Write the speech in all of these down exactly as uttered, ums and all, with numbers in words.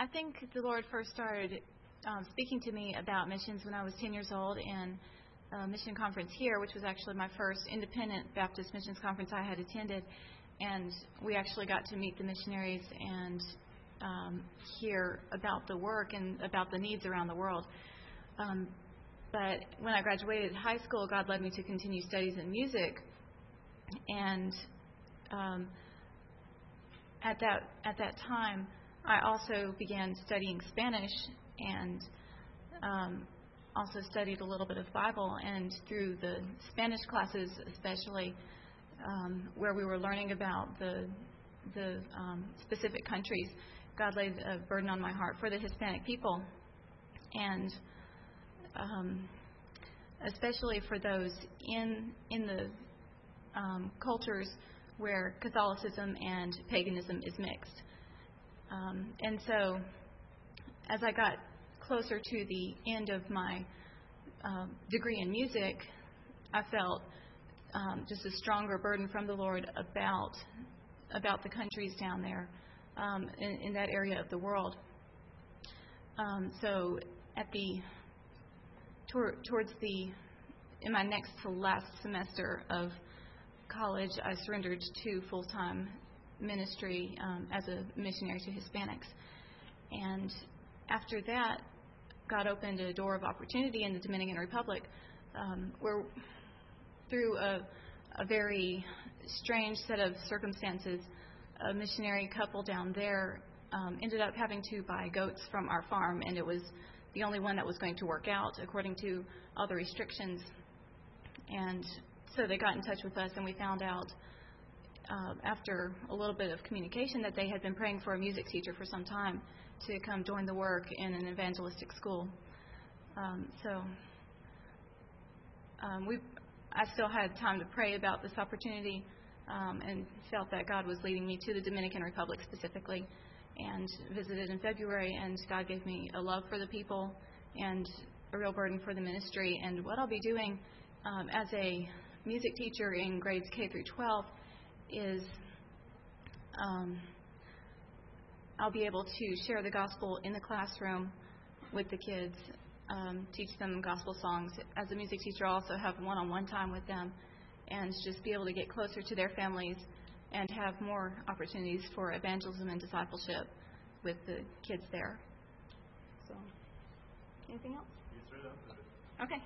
think the Lord first started um, speaking to me about missions when I was ten years old in a mission conference here, which was actually my first independent Baptist missions conference I had attended. And we actually got to meet the missionaries and um, hear about the work and about the needs around the world. Um, but when I graduated high school, God led me to continue studies in music. And um, at that at that time, I also began studying Spanish and um, also studied a little bit of Bible. And through the Spanish classes, especially um, where we were learning about the the um, specific countries, God laid a burden on my heart for the Hispanic people, and um, especially for those in in the um, cultures where Catholicism and paganism is mixed. Um, and so, as I got closer to the end of my um, degree in music, I felt um, just a stronger burden from the Lord about about the countries down there um, in, in that area of the world. Um, so, at the tor- towards the in my next to last semester of college, I surrendered to full-time ministry um, as a missionary to Hispanics. And after that, God opened a door of opportunity in the Dominican Republic, um, where through a, a very strange set of circumstances, a missionary couple down there um, ended up having to buy goats from our farm, and it was the only one that was going to work out according to all the restrictions. And so they got in touch with us, and we found out uh, after a little bit of communication that they had been praying for a music teacher for some time to come join the work in an evangelistic school. Um, so um, we, I still had time to pray about this opportunity um, and felt that God was leading me to the Dominican Republic specifically, and visited in February, and God gave me a love for the people and a real burden for the ministry. And what I'll be doing um, as a music teacher in grades K through twelve is um, I'll be able to share the gospel in the classroom with the kids, um, teach them gospel songs. As a music teacher, I'll also have one-on-one time with them and just be able to get closer to their families and have more opportunities for evangelism and discipleship with the kids there. So, anything else? Okay.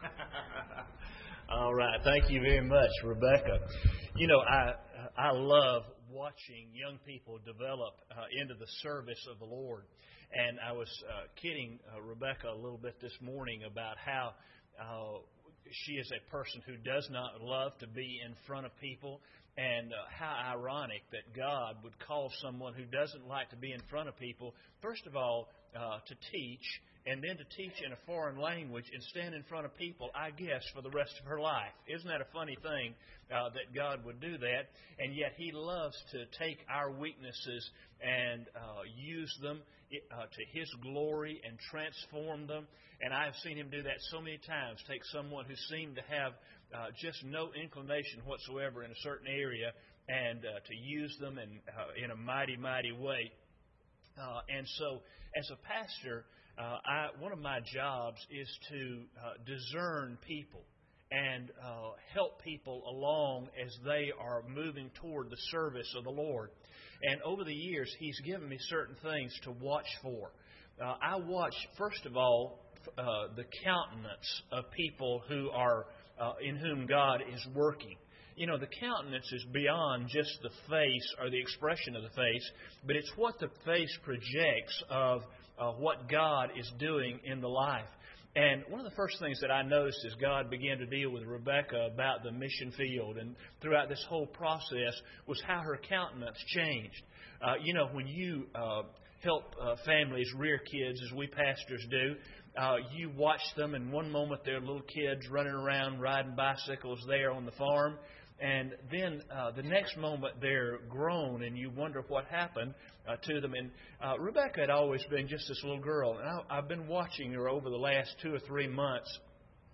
All right. Thank you very much, Rebecca. You know, I I love watching young people develop uh, into the service of the Lord. And I was uh, kidding uh, Rebecca a little bit this morning about how uh, she is a person who does not love to be in front of people, and uh, how ironic that God would call someone who doesn't like to be in front of people, first of all, uh, to teach, and then to teach in a foreign language and stand in front of people, I guess, for the rest of her life. Isn't that a funny thing uh, that God would do that? And yet He loves to take our weaknesses and uh, use them uh, to His glory and transform them. And I've seen Him do that so many times. Take someone who seemed to have uh, just no inclination whatsoever in a certain area and uh, to use them in, uh, in a mighty, mighty way. Uh, and so, as a pastor, uh, I, one of my jobs is to uh, discern people and uh, help people along as they are moving toward the service of the Lord. And over the years, He's given me certain things to watch for. Uh, I watch, first of all, uh, the countenance of people who are uh, in whom God is working. You know, the countenance is beyond just the face or the expression of the face, but it's what the face projects of uh, what God is doing in the life. And one of the first things that I noticed as God began to deal with Rebecca about the mission field and throughout this whole process was how her countenance changed. Uh, you know, when you uh, help uh, families rear kids, as we pastors do, uh, you watch them, and one moment they're little kids running around riding bicycles there on the farm. And then uh, the next moment they're grown, and you wonder what happened uh, to them. And uh, Rebecca had always been just this little girl, and I, I've been watching her over the last two or three months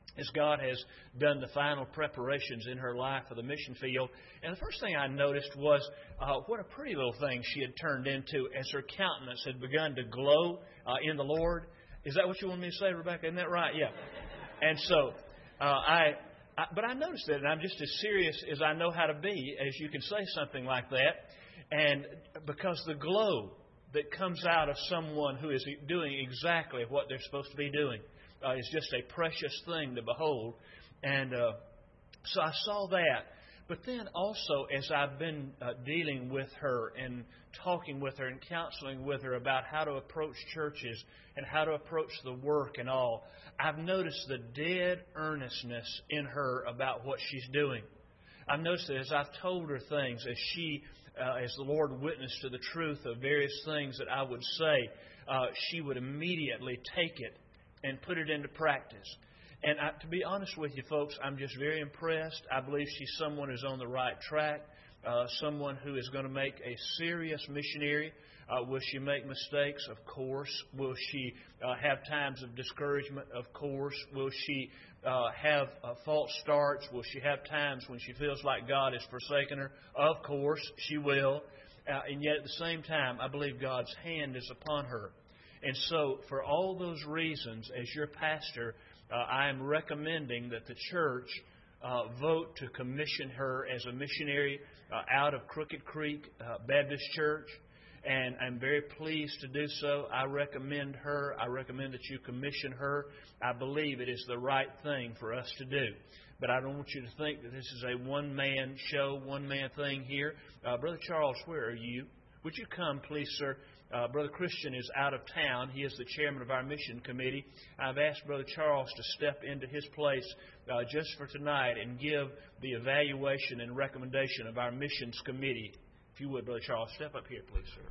as God has done the final preparations in her life for the mission field. And the first thing I noticed was uh, what a pretty little thing she had turned into as her countenance had begun to glow uh, in the Lord. Is that what you want me to say, Rebecca? Isn't that right? Yeah. And so uh, I, I, but I noticed that, and I'm just as serious as I know how to be, as you can say something like that. And because the glow that comes out of someone who is doing exactly what they're supposed to be doing uh, is just a precious thing to behold. And uh, so I saw that. But then also, as I've been uh, dealing with her and talking with her and counseling with her about how to approach churches and how to approach the work and all, I've noticed the dead earnestness in her about what she's doing. I've noticed that as I've told her things, as she, uh, as the Lord witnessed to the truth of various things that I would say, uh, she would immediately take it and put it into practice. And I, to be honest with you, folks, I'm just very impressed. I believe she's someone who's on the right track, uh, someone who is going to make a serious missionary. Uh, will she make mistakes? Of course. Will she uh, have times of discouragement? Of course. Will she uh, have uh, false starts? Will she have times when she feels like God has forsaken her? Of course, she will. Uh, and yet at the same time, I believe God's hand is upon her. And so for all those reasons, as your pastor, Uh, I am recommending that the church uh, vote to commission her as a missionary uh, out of Crooked Creek uh, Baptist Church. And I'm very pleased to do so. I recommend her. I recommend that you commission her. I believe it is the right thing for us to do. But I don't want you to think that this is a one-man show, one-man thing here. Uh, Brother Charles, where are you? Would you come, please, sir? Uh, Brother Christian is out of town. He is the chairman of our mission committee. I've asked Brother Charles to step into his place uh, just for tonight and give the evaluation and recommendation of our missions committee. If you would, Brother Charles, step up here, please, sir.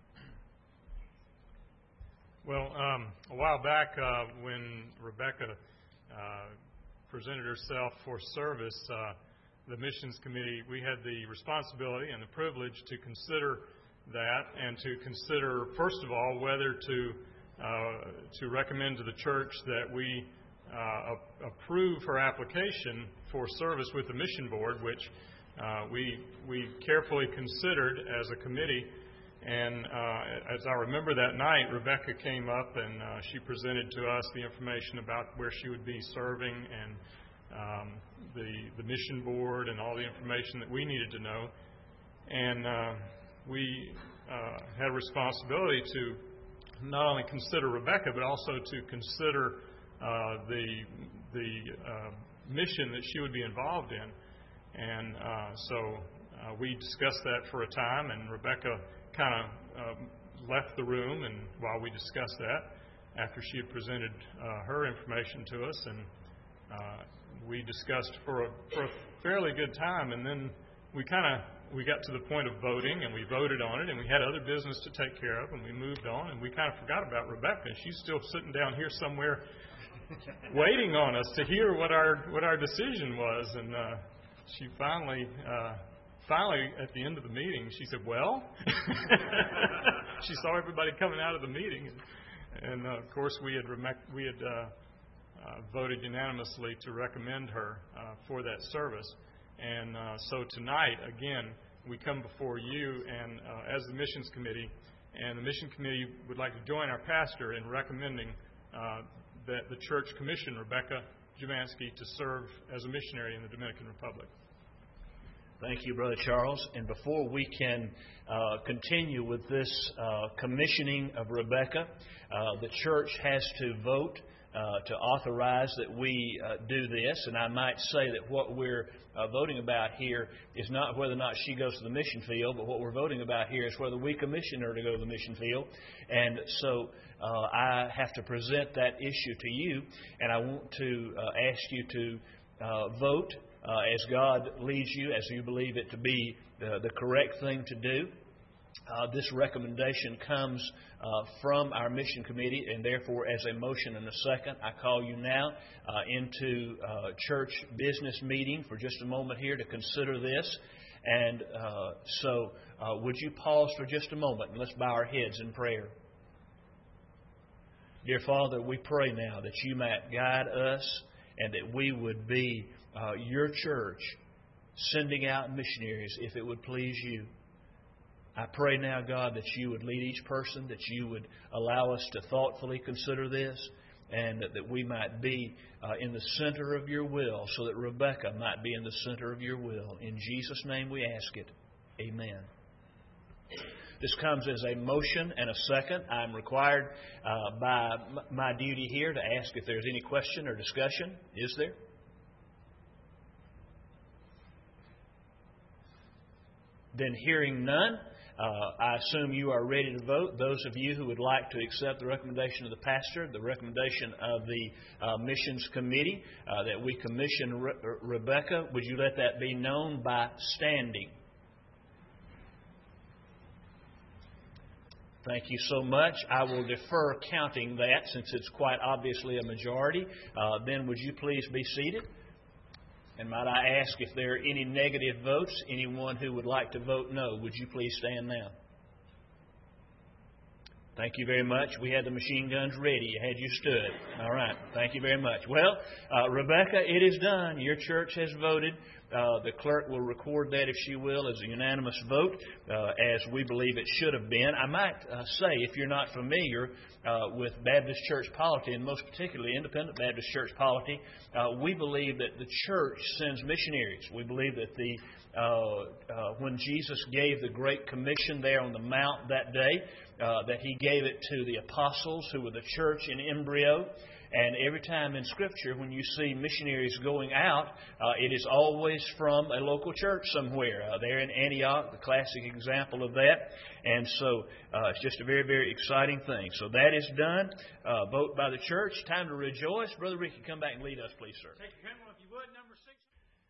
Well, um, a while back uh, when Rebecca uh, presented herself for service, uh, the missions committee, we had the responsibility and the privilege to consider that and to consider, first of all, whether to uh, to recommend to the church that we uh, approve her application for service with the mission board, which uh, we we carefully considered as a committee. And uh, as I remember that night, Rebecca came up and uh, she presented to us the information about where she would be serving and um, the the mission board and all the information that we needed to know. And uh, we uh, had a responsibility to not only consider Rebecca, but also to consider uh, the the uh, mission that she would be involved in. And uh, so uh, we discussed that for a time, and Rebecca kind of uh, left the room. And while we discussed that, after she had presented uh, her information to us, and uh, we discussed for a, for a fairly good time, and then we kind of we got to the point of voting, and we voted on it, and we had other business to take care of, and we moved on, and we kind of forgot about Rebecca. She's still sitting down here somewhere waiting on us to hear what our what our decision was. And uh, she finally, uh, finally, at the end of the meeting, she said, well, she saw everybody coming out of the meeting, and, and uh, of course we had rem- we had uh, uh, voted unanimously to recommend her uh, for that service. And uh, so tonight, again, we come before you and uh, as the missions committee, and the mission committee would like to join our pastor in recommending uh, that the church commission Rebecca Javansky to serve as a missionary in the Dominican Republic. Thank you, Brother Charles. And before we can uh, continue with this uh, commissioning of Rebecca, uh, the church has to vote uh, to authorize that we uh, do this. And I might say that what we're Uh, voting about here is not whether or not she goes to the mission field, but what we're voting about here is whether we commission her to go to the mission field. And so uh, I have to present that issue to you, and I want to uh, ask you to uh, vote uh, as God leads you, as you believe it to be the, the correct thing to do. Uh, this recommendation comes uh, from our mission committee, and therefore, as a motion and a second, I call you now uh, into uh, church business meeting for just a moment here to consider this. And uh, so, uh, would you pause for just a moment and let's bow our heads in prayer. Dear Father, we pray now that you might guide us and that we would be uh, your church sending out missionaries if it would please you. I pray now, God, that you would lead each person, that you would allow us to thoughtfully consider this, and that, that we might be uh, in the center of your will, so that Rebecca might be in the center of your will. In Jesus' name we ask it. Amen. This comes as a motion and a second. I'm required uh, by m- my duty here to ask if there's any question or discussion. Is there? Then hearing none, uh, I assume you are ready to vote. Those of you who would like to accept the recommendation of the pastor, the recommendation of the uh, missions committee, uh, that we commission Re- Rebecca, would you let that be known by standing? Thank you so much. I will defer counting that since it's quite obviously a majority. Uh, then would you please be seated? And might I ask if there are any negative votes? Anyone who would like to vote no, would you please stand now? Thank you very much. We had the machine guns ready. You had you stood. All right. Thank you very much. Well, uh, Rebecca, it is done. Your church has voted. Uh, the clerk will record that, if she will, as a unanimous vote, uh, as we believe it should have been. I might uh, say, if you're not familiar uh, with Baptist church polity, and most particularly Independent Baptist church polity, uh, we believe that the church sends missionaries. We believe that the uh, uh, when Jesus gave the Great Commission there on the Mount that day, uh, that He gave it to the apostles, who were the church in embryo. And every time in Scripture, when you see missionaries going out, uh, it is always from a local church somewhere. Uh, there in Antioch, the classic example of that. And so uh, it's just a very, very exciting thing. So that is done. Uh, vote by the church. Time to rejoice. Brother Ricky, come back and lead us, please, sir. Take your hymnal, if you would, number six.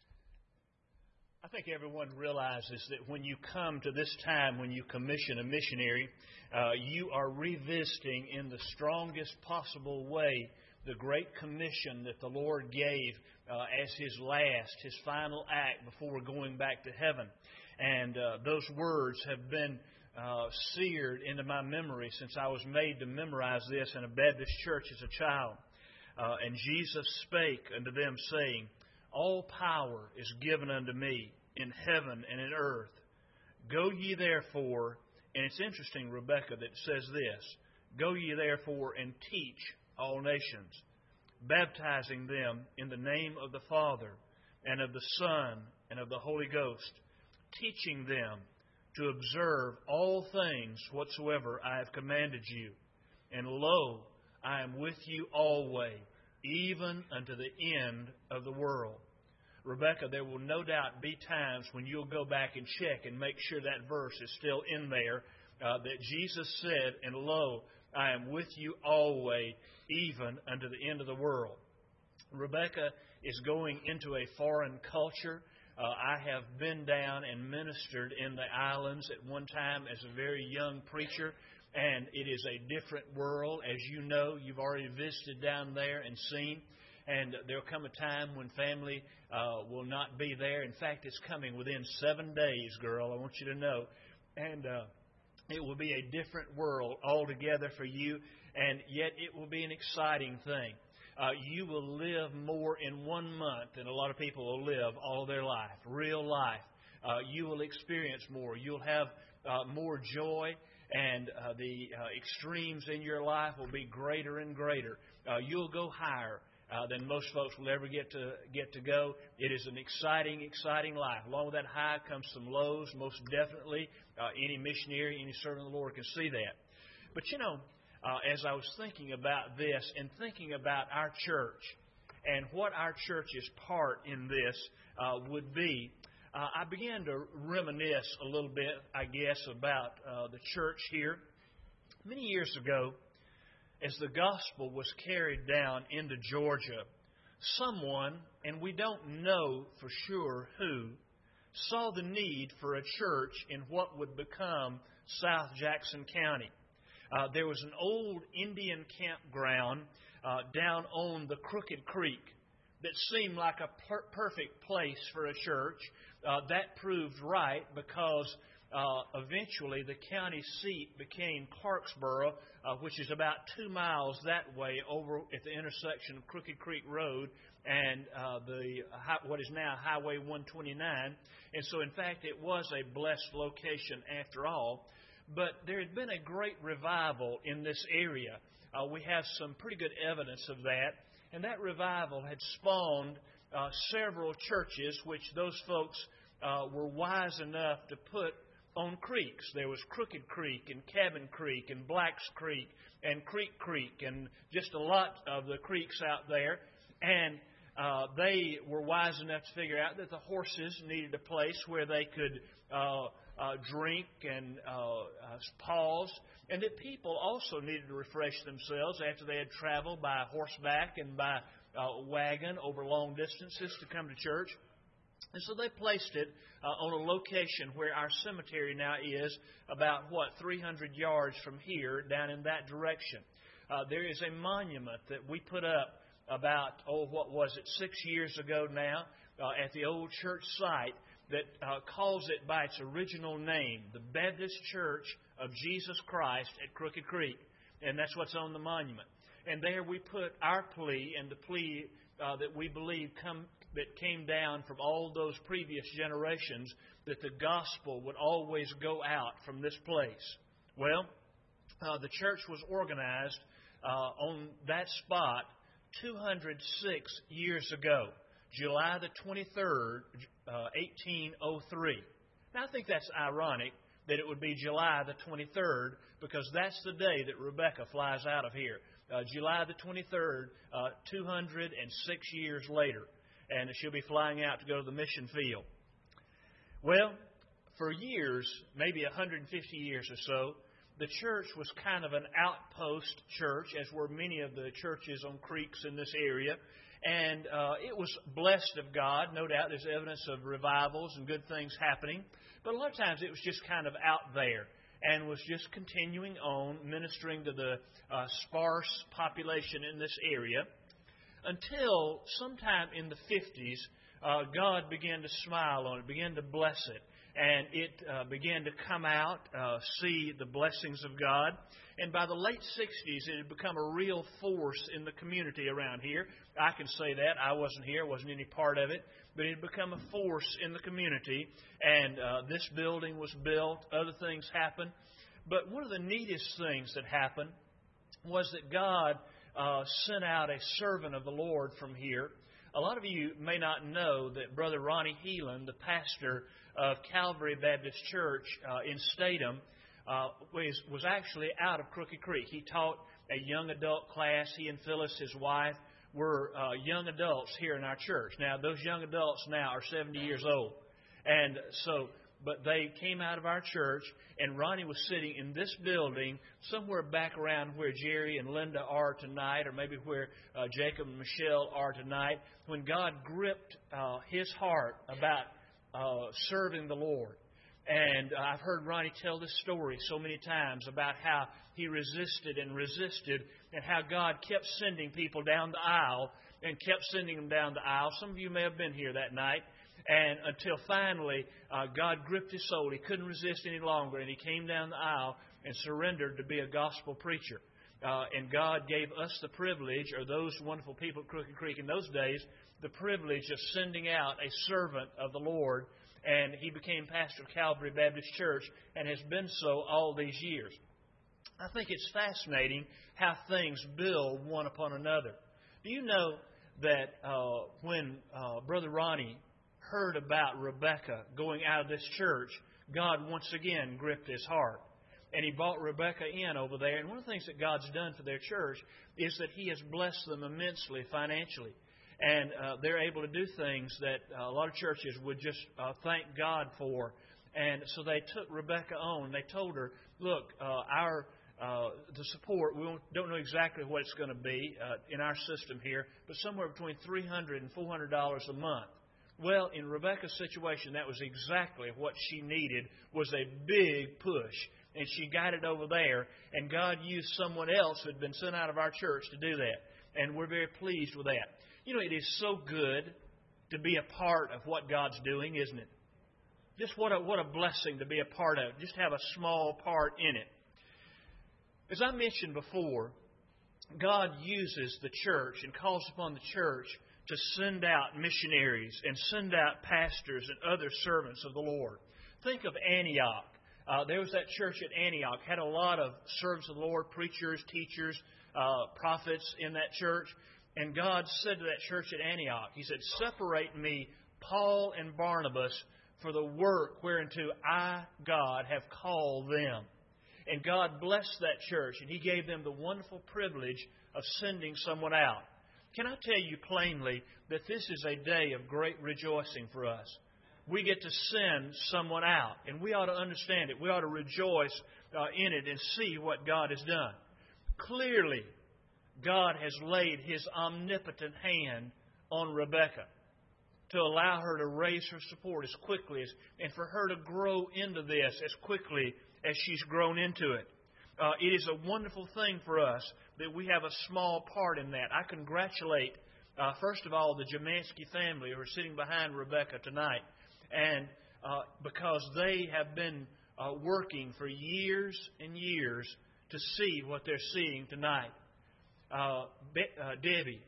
I think everyone realizes that when you come to this time, when you commission a missionary, uh, you are revisiting in the strongest possible way the Great Commission that the Lord gave uh, as His last, His final act before going back to heaven. And uh, those words have been uh, seared into my memory since I was made to memorize this in a Baptist church as a child. Uh, and Jesus spake unto them, saying, All power is given unto me in heaven and in earth. Go ye therefore, and it's interesting, Rebecca, that says this, Go ye therefore and teach all nations, baptizing them in the name of the Father and of the Son and of the Holy Ghost, teaching them to observe all things whatsoever I have commanded you. And lo, I am with you always, even unto the end of the world. Rebecca, there will no doubt be times when you'll go back and check and make sure that verse is still in there, uh, that Jesus said, and lo, I am with you always, even unto the end of the world. Rebecca is going into a foreign culture. Uh, I have been down and ministered in the islands at one time as a very young preacher, and it is a different world. As you know, you've already visited down there and seen. And there'll come a time when family uh, will not be there. In fact, it's coming within seven days, girl. I want you to know. And uh, it will be a different world altogether for you. And yet it will be an exciting thing. Uh, you will live more in one month than a lot of people will live all their life, real life. Uh, you will experience more. You'll have uh, more joy. And uh, the uh, extremes in your life will be greater and greater. Uh, you'll go higher Uh, than most folks will ever get to get to go. It is an exciting, exciting life. Along with that high comes some lows, most definitely. Uh, any missionary, any servant of the Lord can see that. But, you know, uh, as I was thinking about this and thinking about our church and what our church's part in this uh, would be, uh, I began to reminisce a little bit, I guess, about uh, the church here. Many years ago, as the gospel was carried down into Georgia, someone, and we don't know for sure who, saw the need for a church in what would become South Jackson County. Uh, there was an old Indian campground uh, down on the Crooked Creek that seemed like a per- perfect place for a church. Uh, that proved right because uh, eventually the county seat became Clarksboro, uh, which is about two miles that way over at the intersection of Crooked Creek Road and uh, the what is now Highway one twenty-nine. And so, in fact, it was a blessed location after all. But there had been a great revival in this area. Uh, we have some pretty good evidence of that. And that revival had spawned uh, several churches, which those folks uh, were wise enough to put on creeks. There was Crooked Creek and Cabin Creek and Blacks Creek and Creek Creek and just a lot of the creeks out there. And uh, they were wise enough to figure out that the horses needed a place where they could uh, uh, drink and uh, uh, pause, and that people also needed to refresh themselves after they had traveled by horseback and by uh, wagon over long distances to come to church. And so they placed it uh, on a location where our cemetery now is, about, what, three hundred yards from here, down in that direction. Uh, there is a monument that we put up about, oh, what was it, six years ago now, uh, at the old church site that uh, calls it by its original name, the Baptist Church of Jesus Christ at Crooked Creek. And that's what's on the monument. And there we put our plea, and the plea uh, that we believe come that came down from all those previous generations, that the gospel would always go out from this place. Well, uh, the church was organized uh, on that spot two hundred six years ago, July the twenty-third, uh, eighteen oh three. Now, I think that's ironic that it would be July the twenty-third, because that's the day that Rebecca flies out of here. Uh, July the twenty-third, uh, two hundred six years later. And she'll be flying out to go to the mission field. Well, for years, maybe one hundred fifty years or so, the church was kind of an outpost church, as were many of the churches on creeks in this area. And uh, it was blessed of God. No doubt there's evidence of revivals and good things happening. But a lot of times it was just kind of out there and was just continuing on, ministering to the uh, sparse population in this area. Until sometime in the fifties, uh, God began to smile on it, began to bless it, and it uh, began to come out, uh, see the blessings of God. And by the late sixties, it had become a real force in the community around here. I can say that. I wasn't here, wasn't any part of it, but it had become a force in the community, and uh, this building was built, other things happened. But one of the neatest things that happened was that God Uh, sent out a servant of the Lord from here. A lot of you may not know that Brother Ronnie Heelan, the pastor of Calvary Baptist Church uh, in Statham, uh, was, was actually out of Crooked Creek. He taught a young adult class. He and Phyllis, his wife, were uh, young adults here in our church. Now, those young adults now are seventy years old. And so... But they came out of our church, and Ronnie was sitting in this building somewhere back around where Jerry and Linda are tonight, or maybe where uh, Jacob and Michelle are tonight, when God gripped uh, his heart about uh, serving the Lord. And uh, I've heard Ronnie tell this story so many times about how he resisted and resisted, and how God kept sending people down the aisle and kept sending them down the aisle. Some of you may have been here that night. And until finally, uh, God gripped his soul. He couldn't resist any longer, and he came down the aisle and surrendered to be a gospel preacher. Uh, and God gave us the privilege, or those wonderful people at Crooked Creek in those days, the privilege of sending out a servant of the Lord. And he became pastor of Calvary Baptist Church and has been so all these years. I think it's fascinating how things build one upon another. Do you know that uh, when uh, Brother Ronnie heard about Rebecca going out of this church, God once again gripped his heart. And he brought Rebecca in over there. And one of the things that God's done for their church is that he has blessed them immensely financially. And uh, they're able to do things that uh, a lot of churches would just uh, thank God for. And so they took Rebecca on. They told her, look, uh, our uh, the support, we don't know exactly what it's going to be uh, in our system here, but somewhere between three hundred dollars and four hundred dollars a month. Well, in Rebecca's situation, that was exactly what she needed, was a big push. And she got it over there, and God used someone else who had been sent out of our church to do that. And we're very pleased with that. You know, it is so good to be a part of what God's doing, isn't it? Just what a, what a blessing to be a part of, just have a small part in it. As I mentioned before, God uses the church and calls upon the church to send out missionaries and send out pastors and other servants of the Lord. Think of Antioch. Uh, there was that church at Antioch, had a lot of servants of the Lord, preachers, teachers, uh, prophets in that church. And God said to that church at Antioch, He said, "Separate me, Paul and Barnabas, for the work whereunto I, God, have called them." And God blessed that church, and He gave them the wonderful privilege of sending someone out. Can I tell you plainly that this is a day of great rejoicing for us? We get to send someone out, and we ought to understand it. We ought to rejoice uh, in it and see what God has done. Clearly, God has laid His omnipotent hand on Rebekah to allow her to raise her support as quickly as, and for her to grow into this as quickly as she's grown into it. Uh, it is a wonderful thing for us that we have a small part in that. I congratulate, uh, first of all, the Jamansky family who are sitting behind Rebekah tonight, and uh, because they have been uh, working for years and years to see what they're seeing tonight. Uh, Be- uh, Debbie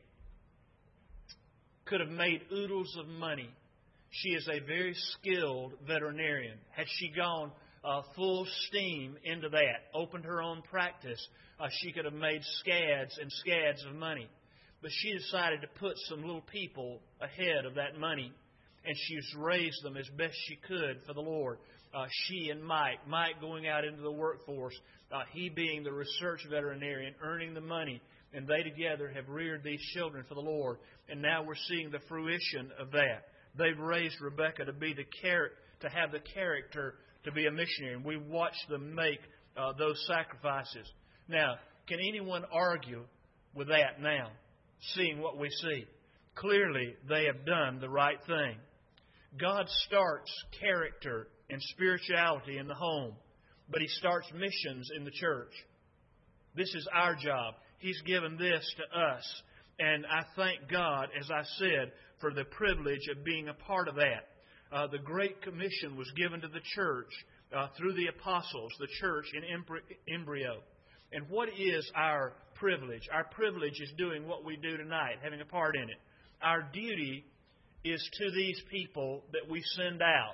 could have made oodles of money. She is a very skilled veterinarian. Had she gone uh, full steam into that, opened her own practice, uh, she could have made scads and scads of money. But she decided to put some little people ahead of that money, and she's raised them as best she could for the Lord. Uh, she and Mike, Mike going out into the workforce, uh, he being the research veterinarian, earning the money, and they together have reared these children for the Lord. And now we're seeing the fruition of that. They've raised Rebekah to be the char- to have the character to be a missionary, and we watched them make uh, those sacrifices. Now, can anyone argue with that now, seeing what we see? Clearly, they have done the right thing. God starts character and spirituality in the home, but He starts missions in the church. This is our job. He's given this to us, and I thank God, as I said, for the privilege of being a part of that. Uh, the Great Commission was given to the church uh, through the apostles, the church in embryo. And what is our privilege? Our privilege is doing what we do tonight, having a part in it. Our duty is to these people that we send out.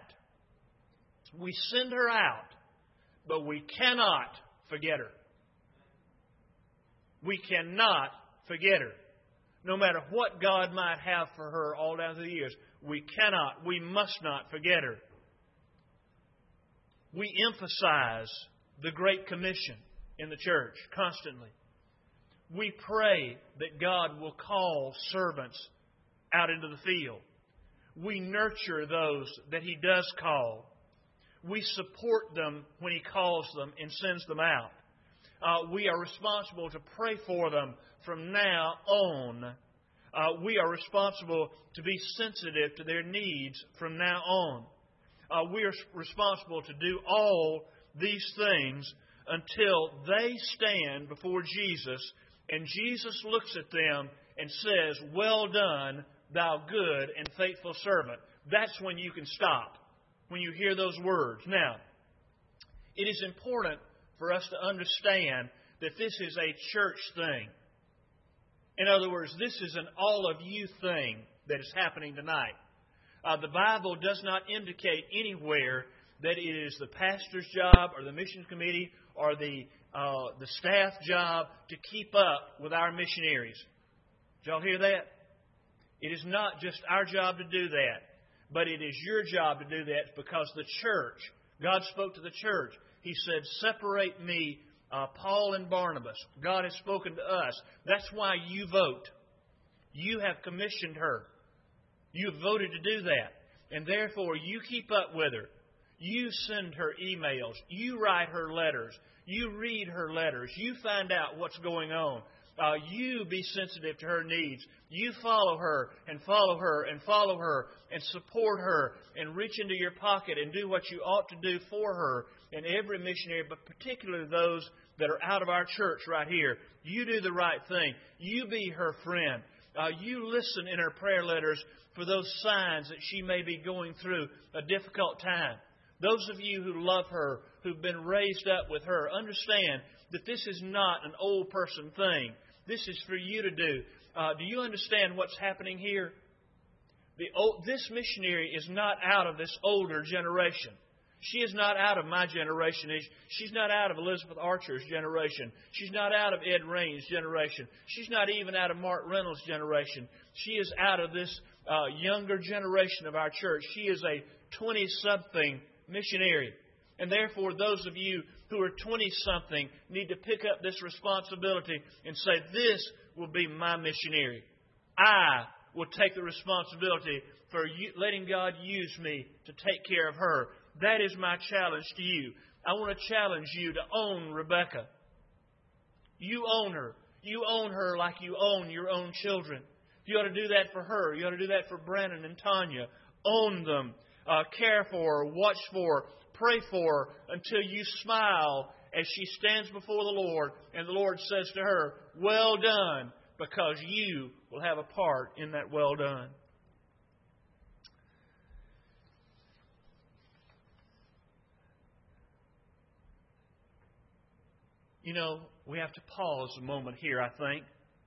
We send her out, but we cannot forget her. We cannot forget her. No matter what God might have for her all down through the years, we cannot, we must not forget her. We emphasize the Great Commission in the church constantly. We pray that God will call servants out into the field. We nurture those that He does call. We support them when He calls them and sends them out. Uh, we are responsible to pray for them from now on. Uh, we are responsible to be sensitive to their needs from now on. Uh, we are responsible to do all these things until they stand before Jesus and Jesus looks at them and says, "Well done, thou good and faithful servant." That's when you can stop, when you hear those words. Now, it is important for us to understand that this is a church thing. In other words, this is an all-of-you thing that is happening tonight. Uh, the Bible does not indicate anywhere that it is the pastor's job or the missions committee or the uh, the staff job to keep up with our missionaries. Did y'all hear that? It is not just our job to do that, but it is your job to do that because the church, God spoke to the church. He said, "Separate me, uh, Paul and Barnabas." God has spoken to us. That's why you vote. You have commissioned her. You have voted to do that. And therefore, you keep up with her. You send her emails. You write her letters. You read her letters. You find out what's going on. Uh, you be sensitive to her needs. You follow her and follow her and follow her and support her and reach into your pocket and do what you ought to do for her and every missionary, but particularly those that are out of our church right here. You do the right thing. You be her friend. Uh, you listen in her prayer letters for those signs that she may be going through a difficult time. Those of you who love her, who've been raised up with her, understand that this is not an old person thing. This is for you to do. Uh, do you understand what's happening here? The old, this missionary is not out of this older generation. She is not out of my generation. She's not out of Elizabeth Archer's generation. She's not out of Ed Rain's generation. She's not even out of Mark Reynolds' generation. She is out of this uh, younger generation of our church. She is a twenty-something missionary. And therefore, those of you who are twenty-something need to pick up this responsibility and say, this will be my missionary. I will take the responsibility for you, letting God use me to take care of her. That is my challenge to you. I want to challenge you to own Rebecca. You own her. You own her like you own your own children. You ought to do that for her. You ought to do that for Brandon and Tanya. Own them. Uh, care for her. Watch for her. Pray for her until you smile as she stands before the Lord and the Lord says to her, well done, because you will have a part in that well done. You know, we have to pause a moment here, I think,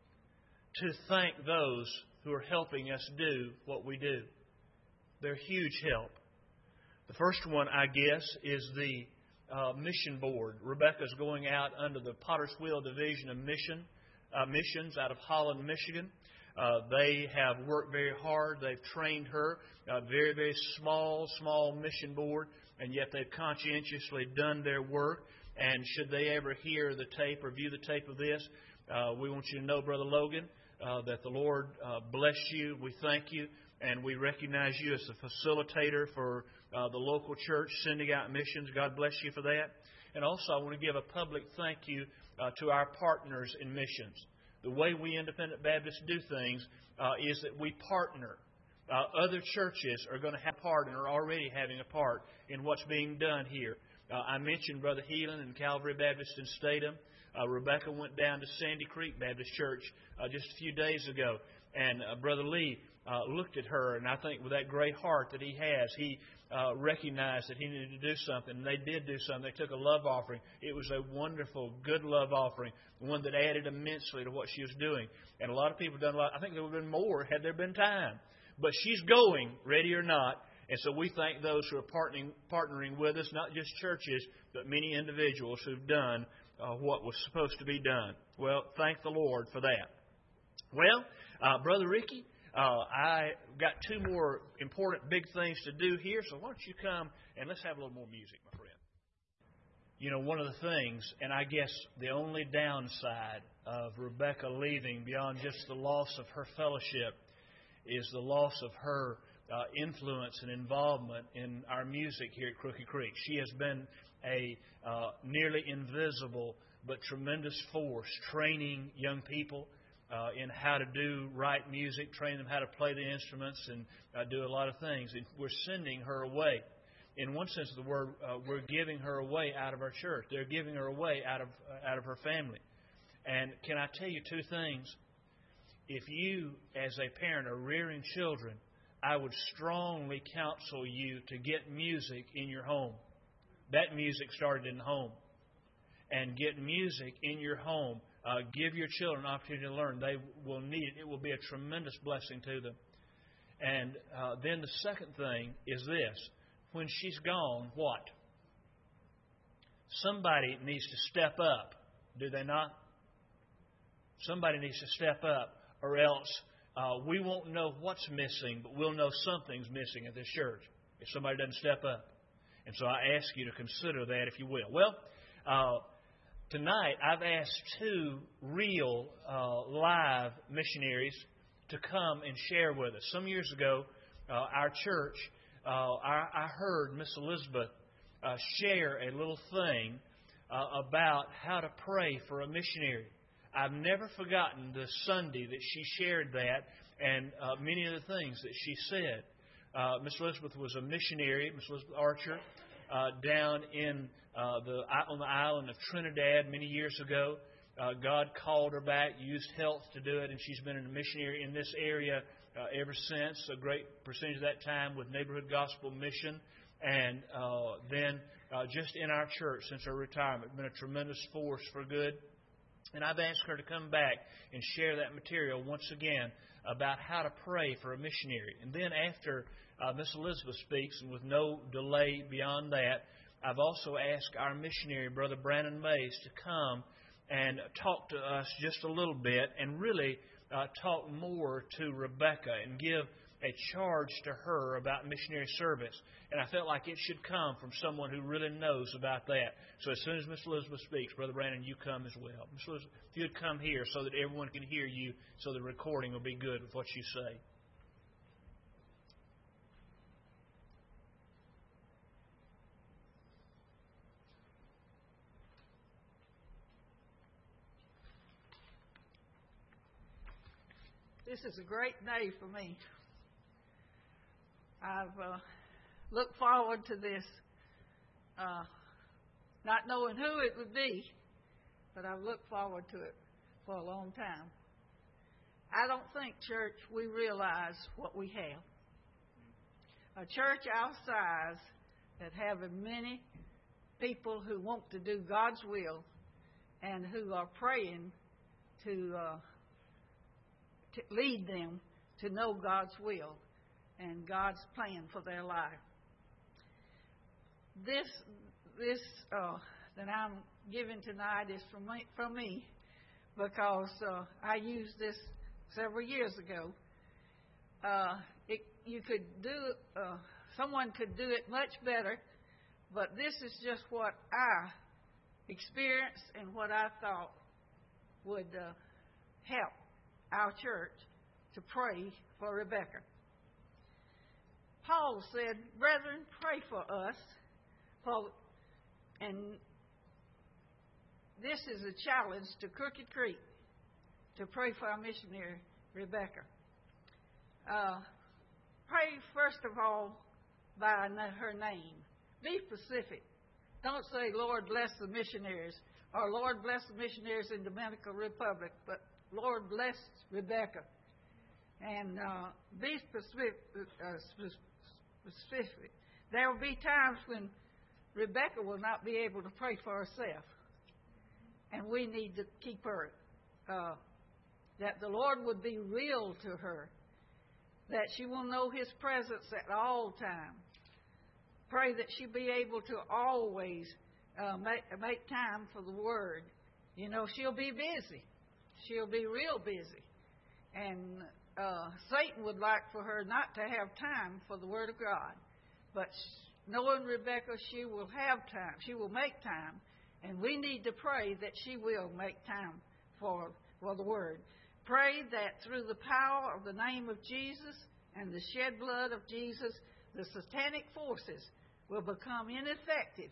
to thank those who are helping us do what we do. They're huge help. The first one, I guess, is the uh, mission board. Rebecca's going out under the Potter's Wheel Division of Mission uh, Missions out of Holland, Michigan. Uh, they have worked very hard. They've trained her. A very, very small, small mission board, and yet they've conscientiously done their work. And should they ever hear the tape or view the tape of this, uh, we want you to know, Brother Logan, uh, that the Lord uh, bless you. We thank you, and we recognize you as the facilitator for uh, the local church sending out missions. God bless you for that. And also, I want to give a public thank you uh, to our partners in missions. The way we Independent Baptists do things uh, is that we partner. Uh, other churches are going to have part and are already having a part in what's being done here. Uh, I mentioned Brother Heelan and Calvary Baptist in Statham. Uh, Rebecca went down to Sandy Creek Baptist Church uh, just a few days ago. And uh, Brother Lee uh, looked at her, and I think with that great heart that he has, he uh, recognized that he needed to do something. And they did do something. They took a love offering. It was a wonderful, good love offering, one that added immensely to what she was doing. And a lot of people have done a lot. I think there would have been more had there been time. But she's going, ready or not. And so we thank those who are partnering, partnering with us, not just churches, but many individuals who've done uh, what was supposed to be done. Well, thank the Lord for that. Well, uh, Brother Ricky, uh, I got two more important big things to do here, so why don't you come and let's have a little more music, my friend. You know, one of the things, and I guess the only downside of Rebecca leaving beyond just the loss of her fellowship is the loss of her Uh, influence and involvement in our music here at Crookie Creek. She has been a uh, nearly invisible but tremendous force training young people uh, in how to do right music, training them how to play the instruments and uh, do a lot of things. And we're sending her away. In one sense of the word, uh, we're giving her away out of our church. They're giving her away out of uh, out of her family. And can I tell you two things? If you, as a parent, are rearing children, I would strongly counsel you to get music in your home. That music started in the home. And get music in your home. Uh, give your children an opportunity to learn. They will need it. It will be a tremendous blessing to them. And uh, then the second thing is this. When she's gone, what? Somebody needs to step up. Do they not? Somebody needs to step up, or else Uh, we won't know what's missing, but we'll know something's missing at this church if somebody doesn't step up. And so I ask you to consider that, if you will. Well, uh, tonight I've asked two real uh, live missionaries to come and share with us. Some years ago, uh, our church, uh, I, I heard Miss Elizabeth uh, share a little thing uh, about how to pray for a missionary. I've never forgotten the Sunday that she shared that and uh, many of the things that she said. Uh, Miss Elizabeth was a missionary, Miss Elizabeth Archer, uh, down in uh, the on the island of Trinidad many years ago. Uh, God called her back, used health to do it, and she's been a missionary in this area uh, ever since. A great percentage of that time with Neighborhood Gospel Mission and uh, then uh, just in our church since her retirement, been a tremendous force for good. And I've asked her to come back and share that material once again about how to pray for a missionary. And then after uh, Miss Elizabeth speaks, and with no delay beyond that, I've also asked our missionary, Brother Brandon Mays, to come and talk to us just a little bit and really uh, talk more to Rebecca and give a charge to her about missionary service. And I felt like it should come from someone who really knows about that. So as soon as Miss Elizabeth speaks, Brother Brandon, you come as well. Miss Elizabeth, if you'd come here so that everyone can hear you, so the recording will be good with what you say. This is a great day for me. I've uh, looked forward to this, uh, not knowing who it would be, but I've looked forward to it for a long time. I don't think, church, we realize what we have. A church our size that having many people who want to do God's will and who are praying to, uh, to lead them to know God's will and God's plan for their life. This this uh, that I'm giving tonight is from me, from me because uh, I used this several years ago. Uh, it, you could do uh, someone could do it much better, but this is just what I experienced and what I thought would uh, help our church to pray for Rebecca. Paul said, "Brethren, pray for us." For, and this is a challenge to Crooked Creek to pray for our missionary, Rebecca. Uh, pray, first of all, by her name. Be specific. Don't say, "Lord, bless the missionaries," or "Lord, bless the missionaries in Dominican Republic," but "Lord, bless Rebecca." And uh, be specific, uh, specific. There will be times when Rebecca will not be able to pray for herself, and we need to keep her, uh, that the Lord would be real to her, that she will know His presence at all times. Pray that she be able to always uh, make, make time for the Word. You know, she'll be busy. She'll be real busy. And uh, Satan would like for her not to have time for the Word of God. But knowing Rebecca, she will have time. She will make time. And we need to pray that she will make time for, for the Word. Pray that through the power of the name of Jesus and the shed blood of Jesus, the satanic forces will become ineffective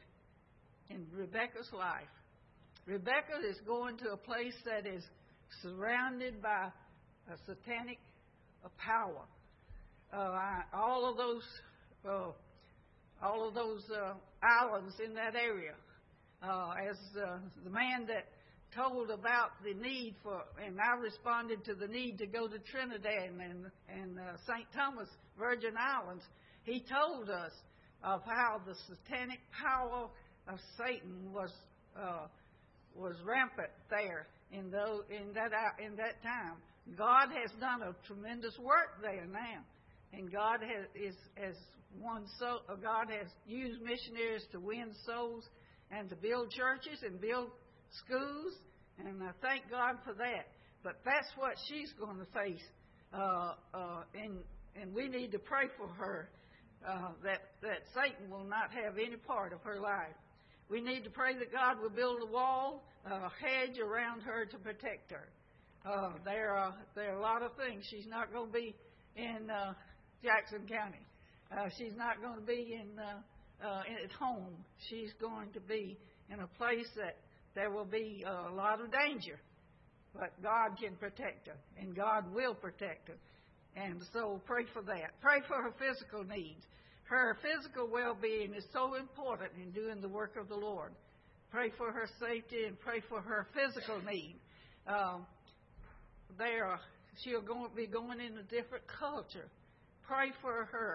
in Rebecca's life. Rebecca is going to a place that is surrounded by a satanic uh, power. Uh, I, all of those, uh, all of those uh, islands in that area. Uh, as uh, the man that told about the need for, and I responded to the need to go to Trinidad and and uh, Saint Thomas Virgin Islands. He told us of how the satanic power of Satan was uh, was rampant there in those, in that in that time. God has done a tremendous work there now, and God has is has won so. God has used missionaries to win souls and to build churches and build schools, and I thank God for that. But that's what she's going to face, uh, uh, and and we need to pray for her uh, that that Satan will not have any part of her life. We need to pray that God will build a wall, a hedge around her to protect her. Uh, there are there are a lot of things. She's not going to be in uh, Jackson County. Uh, she's not going to be in, uh, uh, at home. She's going to be in a place that there will be a lot of danger. But God can protect her, and God will protect her. And so pray for that. Pray for her physical needs. Her physical well-being is so important in doing the work of the Lord. Pray for her safety and pray for her physical need. Um, there, she'll go, be going in a different culture. Pray for her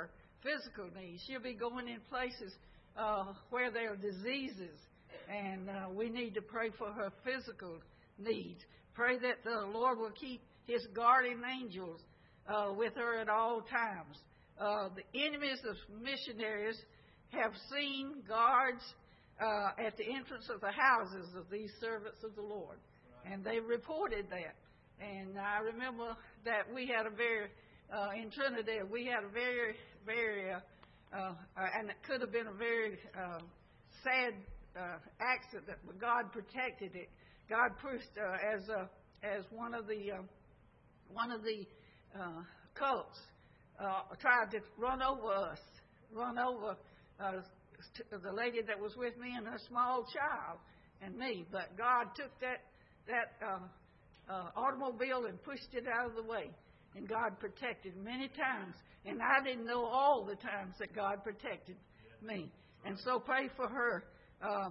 physical needs. She'll be going in places uh, where there are diseases, and uh, we need to pray for her physical needs. Pray that the Lord will keep His guardian angels uh, with her at all times. Uh, the enemies of missionaries have seen guards uh, at the entrance of the houses of these servants of the Lord, and they reported that. And I remember that we had a very, uh, in Trinidad, we had a very, very, uh, uh, and it could have been a very uh, sad uh, accident, but God protected it. God pushed uh, as uh, as one of the uh, one of the uh, cults uh, tried to run over us, run over uh, the lady that was with me and her small child and me. But God took that that uh, uh, automobile and pushed it out of the way, and God protected many times. And I didn't know all the times that God protected me. And so pray for her uh,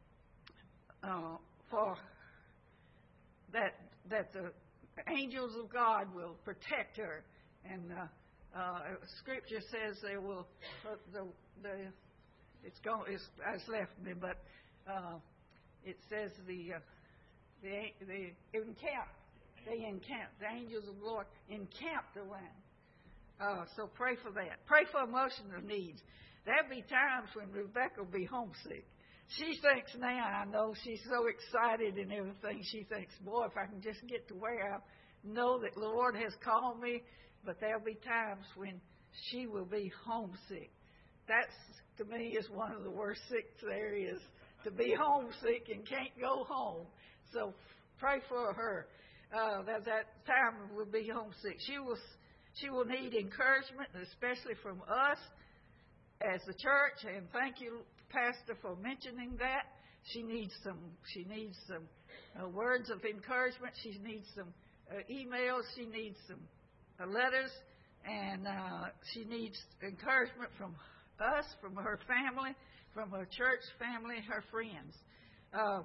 uh, for that that the angels of God will protect her. And uh, uh, Scripture says they will. Uh, the the it's gone. It's, it's left me, but uh, it says the uh, the the encamp. They encamp. The angels of the Lord encamp the land. Uh, so pray for that. Pray for emotional needs. There'll be times when Rebecca will be homesick. She thinks now, I know, she's so excited and everything. She thinks, boy, if I can just get to where I know that the Lord has called me. But there'll be times when she will be homesick. That's, to me, is one of the worst sicks there is, to be homesick and can't go home. So pray for her. Uh, that that time will be homesick. She will, she will need encouragement, especially from us as the church. And thank you, Pastor, for mentioning that. She needs some. She needs some uh, words of encouragement. She needs some uh, emails. She needs some uh, letters, and uh, she needs encouragement from us, from her family, from her church family, her friends. Uh,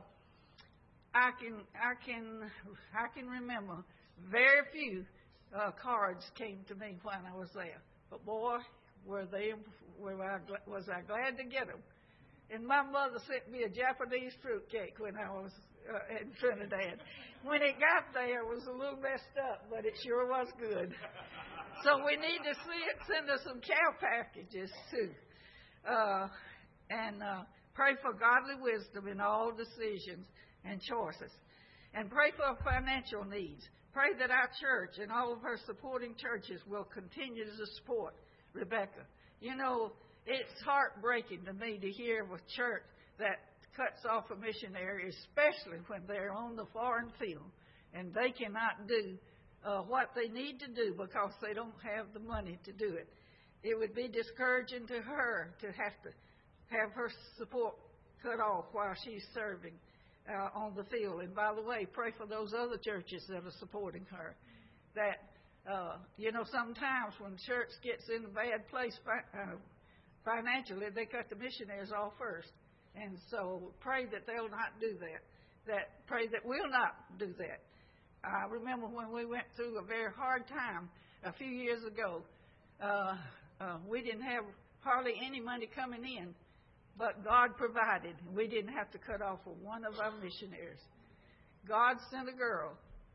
I can, I can, I can remember very few uh, cards came to me when I was there. But boy, were they, were I, was I glad to get them. And my mother sent me a Japanese fruit cake when I was uh, in Trinidad. When it got there, it was a little messed up, but it sure was good. So we need to see it, send us some care packages too. Uh, and uh, pray for godly wisdom in all decisions and choices. And pray for our financial needs. Pray that our church and all of her supporting churches will continue to support Rebecca. You know, it's heartbreaking to me to hear of a church that cuts off a missionary, especially when they're on the foreign field and they cannot do uh, what they need to do because they don't have the money to do it. It would be discouraging to her to have to have her support cut off while she's serving uh, on the field. And by the way, pray for those other churches that are supporting her. That, uh, you know, sometimes when the church gets in a bad place uh, financially, they cut the missionaries off first. And so pray that they'll not do that. That pray that we'll not do that. I remember when we went through a very hard time a few years ago. Uh, uh, we didn't have hardly any money coming in, but God provided. We didn't have to cut off one of our missionaries. God sent a girl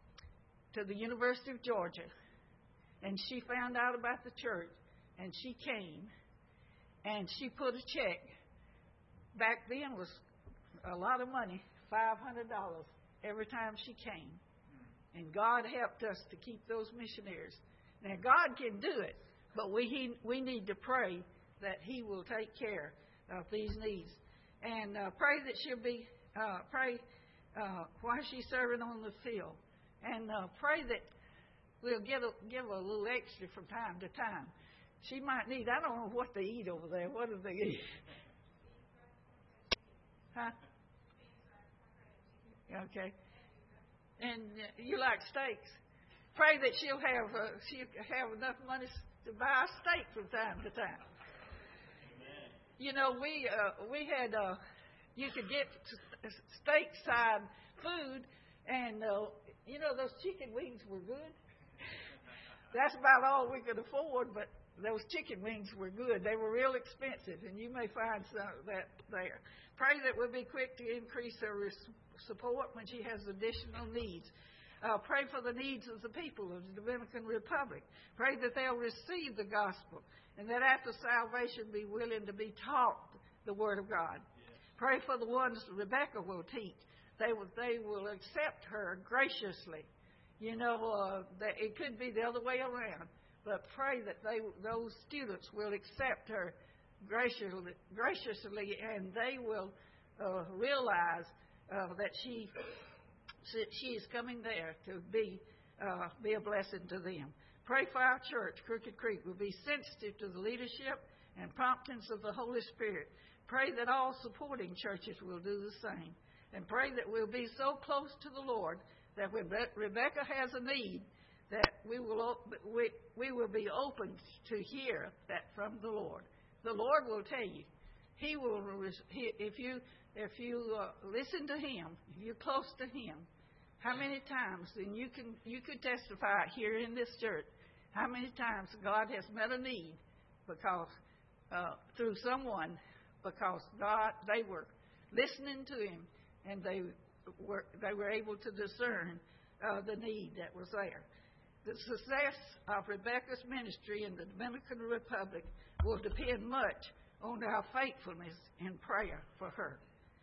to the University of Georgia, and she found out about the church, and she came, and she put a check. Back then was a lot of money, five hundred dollars every time she came. And God helped us to keep those missionaries. Now, God can do it, but we he, we need to pray that He will take care of these needs. And uh, pray that she'll be, uh, pray uh, while she's serving on the field. And uh, pray that we'll give a, give her a little extra from time to time. She might need, I don't know what they eat over there. What do they eat? Huh? Okay. And uh, you like steaks. Pray that she'll have uh, she'll have enough money to buy a steak from time to time. Amen. You know, we uh, we had uh, you could get steak side food, and uh, you know those chicken wings were good. That's about all we could afford, but those chicken wings were good. They were real expensive, and you may find some of that there. Pray that we'll be quick to increase her res- support when she has additional needs. Uh, pray for the needs of the people of the Dominican Republic. Pray that they'll receive the gospel, and that after salvation be willing to be taught the Word of God. Yes. Pray for the ones Rebecca will teach. They will, they will accept her graciously. You know, uh, that it could be the other way around, but pray that they, those students will accept her graciously, graciously and they will uh, realize uh, that she she is coming there to be uh, be a blessing to them. Pray for our church, Crooked Creek, will be sensitive to the leadership and promptings of the Holy Spirit. Pray that all supporting churches will do the same. And pray that we'll be so close to the Lord that when Rebecca has a need, that we will we, we will be open to hear that from the Lord. The Lord will tell you. He will he, if you if you uh, listen to Him, if you're close to Him. How many times, and you can you could testify here in this church, how many times God has met a need because uh, through someone, because God they were listening to Him and they were they were able to discern uh, the need that was there. The success of Rebecca's ministry in the Dominican Republic will depend much on our faithfulness in prayer for her.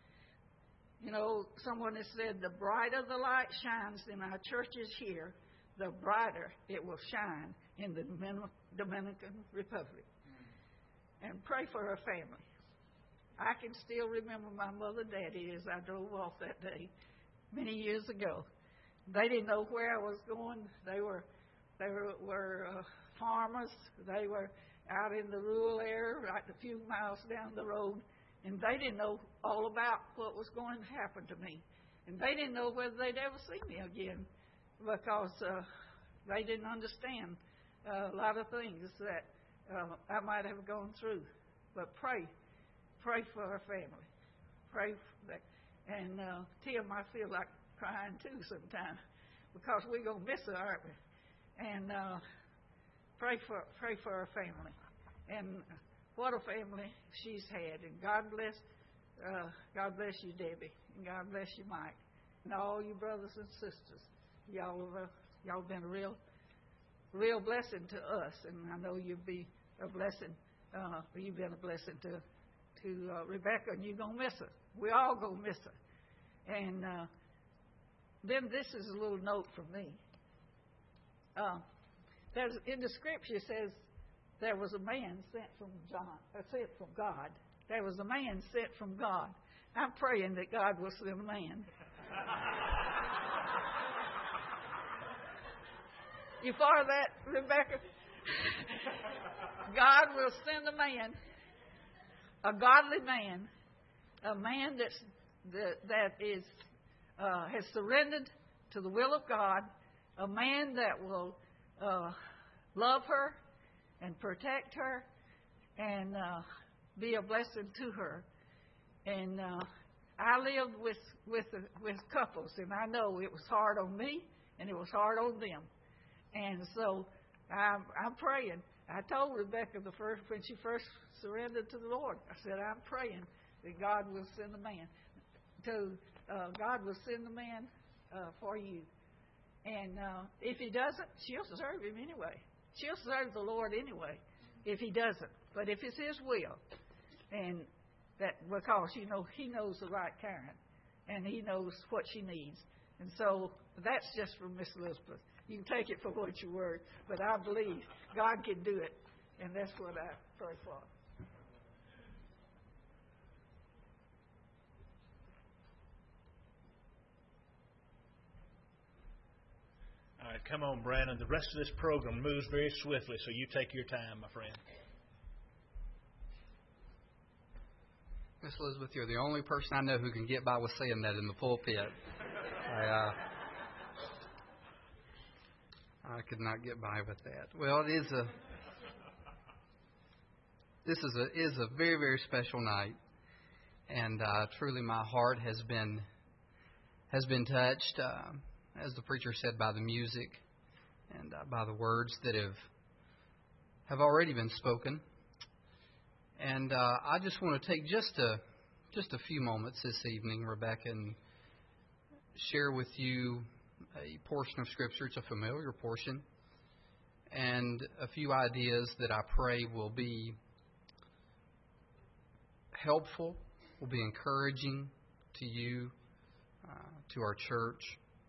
You know, someone has said, the brighter the light shines in our churches here, the brighter it will shine in the Dominican Republic. And pray for her family. I can still remember my mother and daddy as I drove off that day many years ago. They didn't know where I was going. They were they were, were uh, farmers. They were out in the rural area, right a few miles down the road. And they didn't know all about what was going to happen to me. And they didn't know whether they'd ever see me again because uh, they didn't understand uh, a lot of things that uh, I might have gone through. But pray. Pray for her family. Pray for that. And uh, Tim, I feel like crying too sometimes because we're going to miss her, aren't we? And uh, pray for pray for her family. And what a family she's had. And God bless, uh, God bless you, Debbie. And God bless you, Mike. And all you brothers and sisters. Y'all have, uh, y'all been a real, real blessing to us. And I know you'll be a blessing. Uh, you've been a blessing to, to uh, Rebecca, and you're going to miss her. We all going to miss her. And uh, then this is a little note from me. Uh, there's, in the scripture it says, there was a man sent from John, uh, sent from God. There was a man sent from God. I'm praying that God will send a man. You follow that, Rebecca? God will send a man, a godly man, a man that's that, that is uh, has surrendered to the will of God, a man that will uh, love her and protect her, and uh, be a blessing to her. And uh, I lived with with with couples, and I know it was hard on me, and it was hard on them. And so I'm, I'm praying. I told Rebecca the first when she first surrendered to the Lord, I said, I'm praying that God will send a man. To uh, God will send a man uh, for you. And uh, if He doesn't, she'll serve Him anyway. She'll serve the Lord anyway if He doesn't. But if it's His will, and that because you know He knows the right kind, and He knows what she needs, and so that's just from Miss Elizabeth. You can take it for what you were, but I believe God can do it, and that's what I pray for. All right, come on, Brandon. The rest of this program moves very swiftly, so you take your time, my friend. Miss Elizabeth, you're the only person I know who can get by with saying that in the pulpit. I, uh, I could not get by with that. Well, it is a. This is a is a very very special night, and uh, truly my heart has been has been touched. Uh, As the preacher said, by the music and uh, by the words that have have already been spoken. And uh, I just want to take just a just a few moments this evening, Rebecca, and share with you a portion of Scripture. It's a familiar portion, and a few ideas that I pray will be helpful, will be encouraging to you, uh, to our church.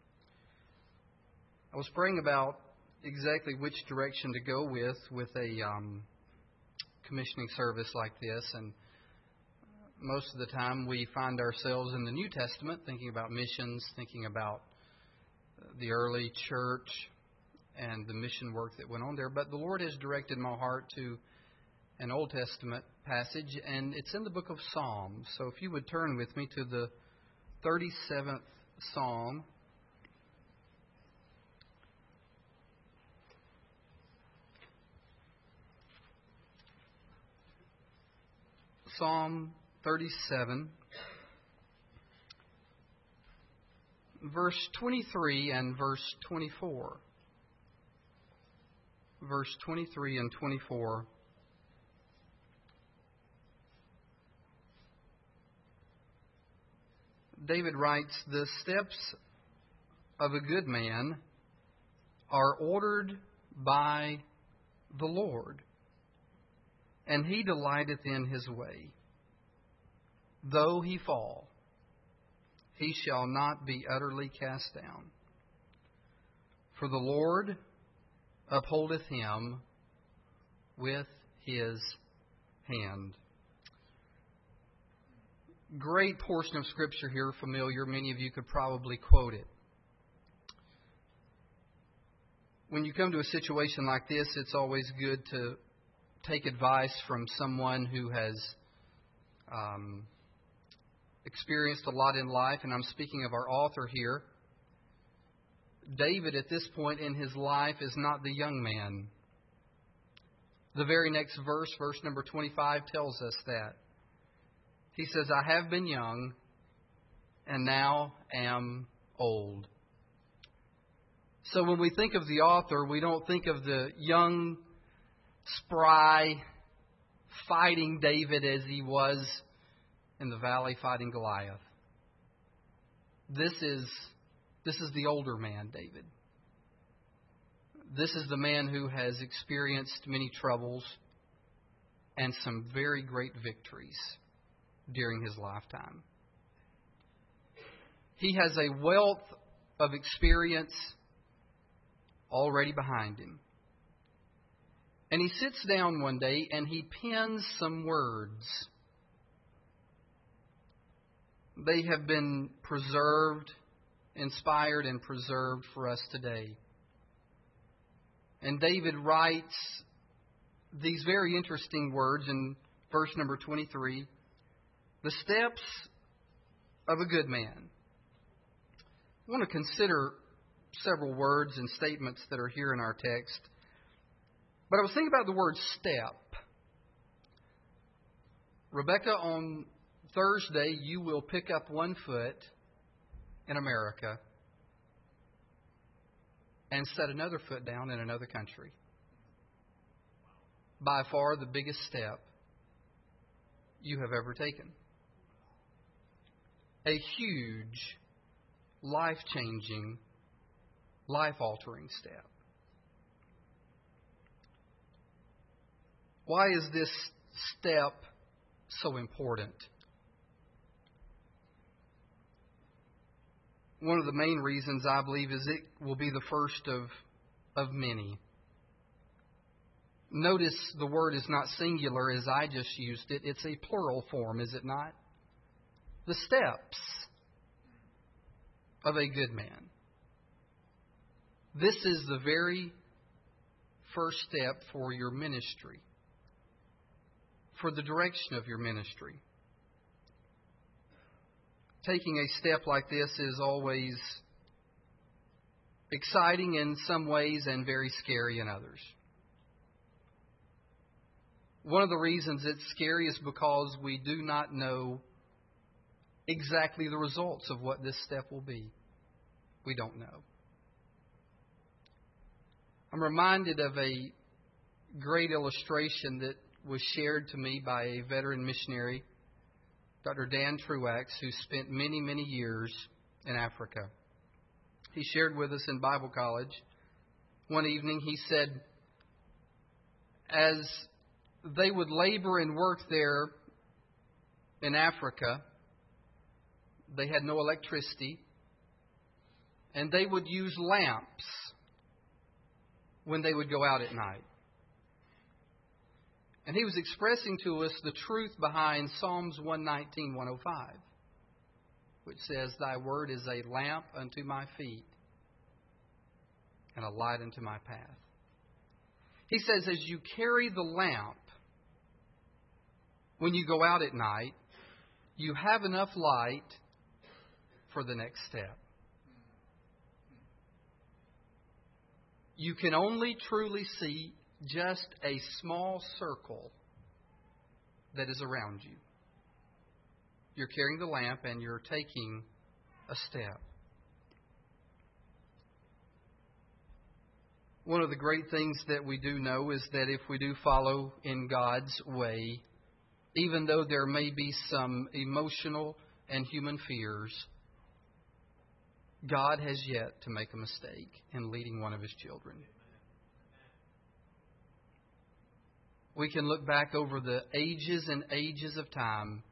I was praying about exactly which direction to go with with a um, commissioning service like this, and most of the time we find ourselves in the New Testament thinking about missions, thinking about the early church and the mission work that went on there. But the Lord has directed my heart to an Old Testament passage, and it's in the book of Psalms. So if you would turn with me to the thirty-seventh Psalm. Psalm thirty-seven, verse twenty-three and verse twenty-four. Verse twenty-three and twenty-four. David writes, "The steps of a good man are ordered by the Lord, and he delighteth in his way. Though he fall, he shall not be utterly cast down. For the Lord upholdeth him with his hand." Great portion of Scripture here, familiar. Many of you could probably quote it. When you come to a situation like this, it's always good to take advice from someone who has um, experienced a lot in life, and I'm speaking of our author here. David, at this point in his life, is not the young man. The very next verse, verse number twenty-five, tells us that. He says, "I have been young, and now am old." So when we think of the author, we don't think of the young, spry, fighting David as he was in the valley fighting Goliath. This is this is the older man, David. This is the man who has experienced many troubles and some very great victories during his lifetime. He has a wealth of experience already behind him. And he sits down one day and he pens some words. They have been preserved, inspired, and preserved for us today. And David writes these very interesting words in verse number twenty-three. "The steps of a good man." I want to consider several words and statements that are here in our text. But I was thinking about the word step. Rebecca, on Thursday, you will pick up one foot in America and set another foot down in another country. By far the biggest step you have ever taken. A huge, life-changing, life-altering step. Why is this step so important? One of the main reasons, I believe, is it will be the first of, of many. Notice the word is not singular as I just used it. It's a plural form, is it not? The steps of a good man. This is the very first step for your ministry, for the direction of your ministry. Taking a step like this is always exciting in some ways and very scary in others. One of the reasons it's scary is because we do not know exactly the results of what this step will be. We don't know. I'm reminded of a great illustration that was shared to me by a veteran missionary, Doctor Dan Truax, who spent many, many years in Africa. He shared with us in Bible college. One evening he said, as they would labor and work there in Africa, they had no electricity, and they would use lamps when they would go out at night. And he was expressing to us the truth behind Psalms one nineteen, one oh five, which says, Thy word is a lamp unto my feet and a light unto my path. He says, as you carry the lamp when you go out at night, you have enough light for the next step. You can only truly see just a small circle that is around you. You're carrying the lamp and you're taking a step. One of the great things that we do know is that if we do follow in God's way, even though there may be some emotional and human fears, God has yet to make a mistake in leading one of His children. We can look back over the ages and ages of time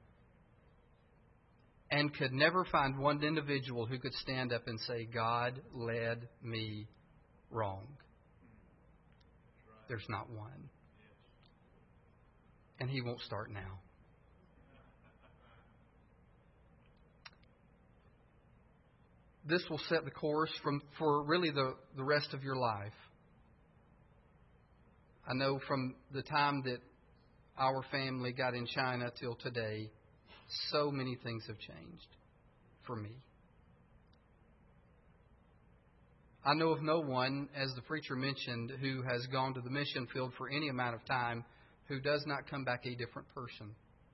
and could never find one individual who could stand up and say, God led me wrong. There's not one. And He won't start now. This will set the course from, for really the, the rest of your life. I know from the time that our family got in China till today, so many things have changed for me. I know of no one, as the preacher mentioned, who has gone to the mission field for any amount of time who does not come back a different person.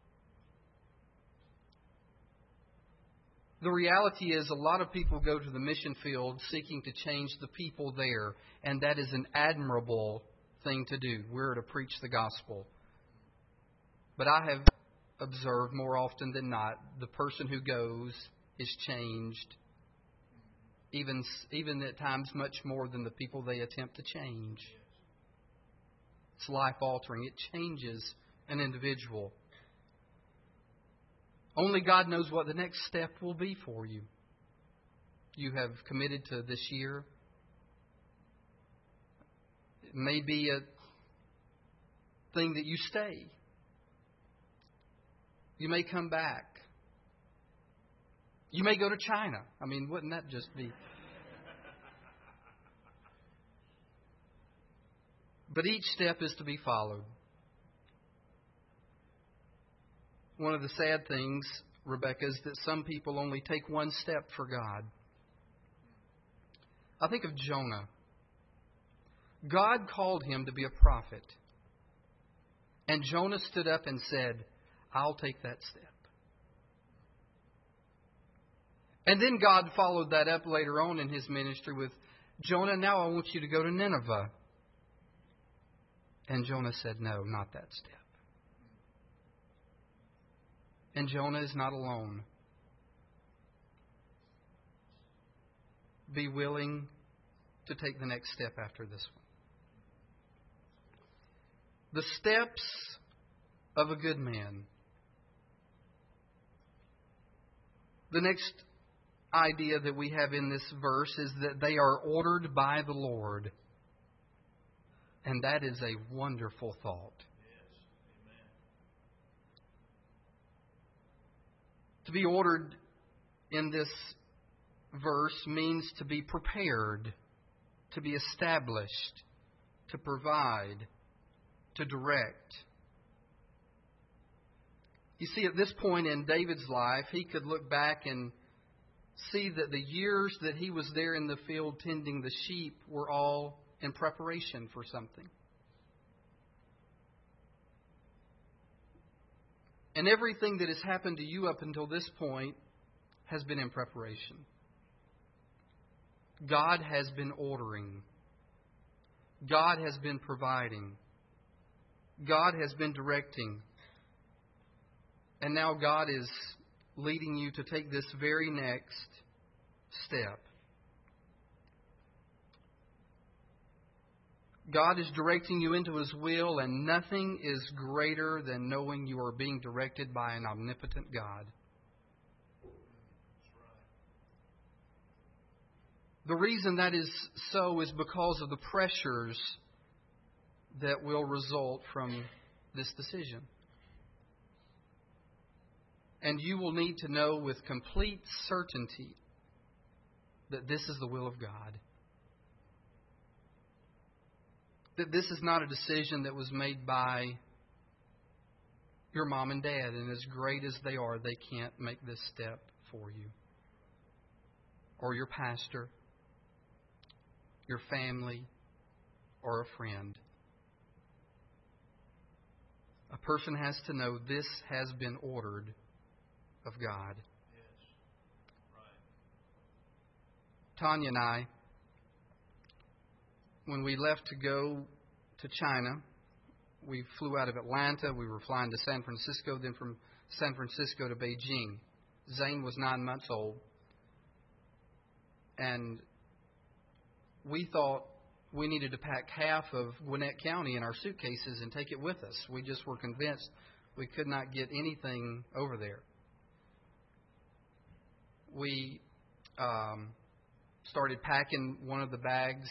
The reality is a lot of people go to the mission field seeking to change the people there, and that is an admirable thing to do. We're to preach the gospel. But I have observed more often than not, the person who goes is changed, even, even at times much more than the people they attempt to change. It's life-altering. It changes an individual. Only God knows what the next step will be for you. You have committed to this year. It may be a thing that you stay. You may come back. You may go to China. I mean, wouldn't that just be... But each step is to be followed. One of the sad things, Rebecca, is that some people only take one step for God. I think of Jonah. God called him to be a prophet. And Jonah stood up and said, I'll take that step. And then God followed that up later on in His ministry with, Jonah, now I want you to go to Nineveh. And Jonah said, no, not that step. And Jonah is not alone. Be willing to take the next step after this one. The steps of a good man. The next idea that we have in this verse is that they are ordered by the Lord. And that is a wonderful thought. To be ordered in this verse means to be prepared, to be established, to provide, to direct. You see, at this point in David's life, he could look back and see that the years that he was there in the field tending the sheep were all in preparation for something. And everything that has happened to you up until this point has been in preparation. God has been ordering. God has been providing. God has been directing. And now God is leading you to take this very next step. God is directing you into His will, and nothing is greater than knowing you are being directed by an omnipotent God. The reason that is so is because of the pressures that will result from this decision. And you will need to know with complete certainty that this is the will of God. That this is not a decision that was made by your mom and dad, and as great as they are, they can't make this step for you. Or your pastor, your family, or a friend. A person has to know this has been ordered of God. Yes. Right. Tanya and I, when we left to go to China, we flew out of Atlanta. We were flying to San Francisco, then from San Francisco to Beijing. Zane was nine months old. And we thought we needed to pack half of Gwinnett County in our suitcases and take it with us. We just were convinced we could not get anything over there. We um, started packing one of the bags,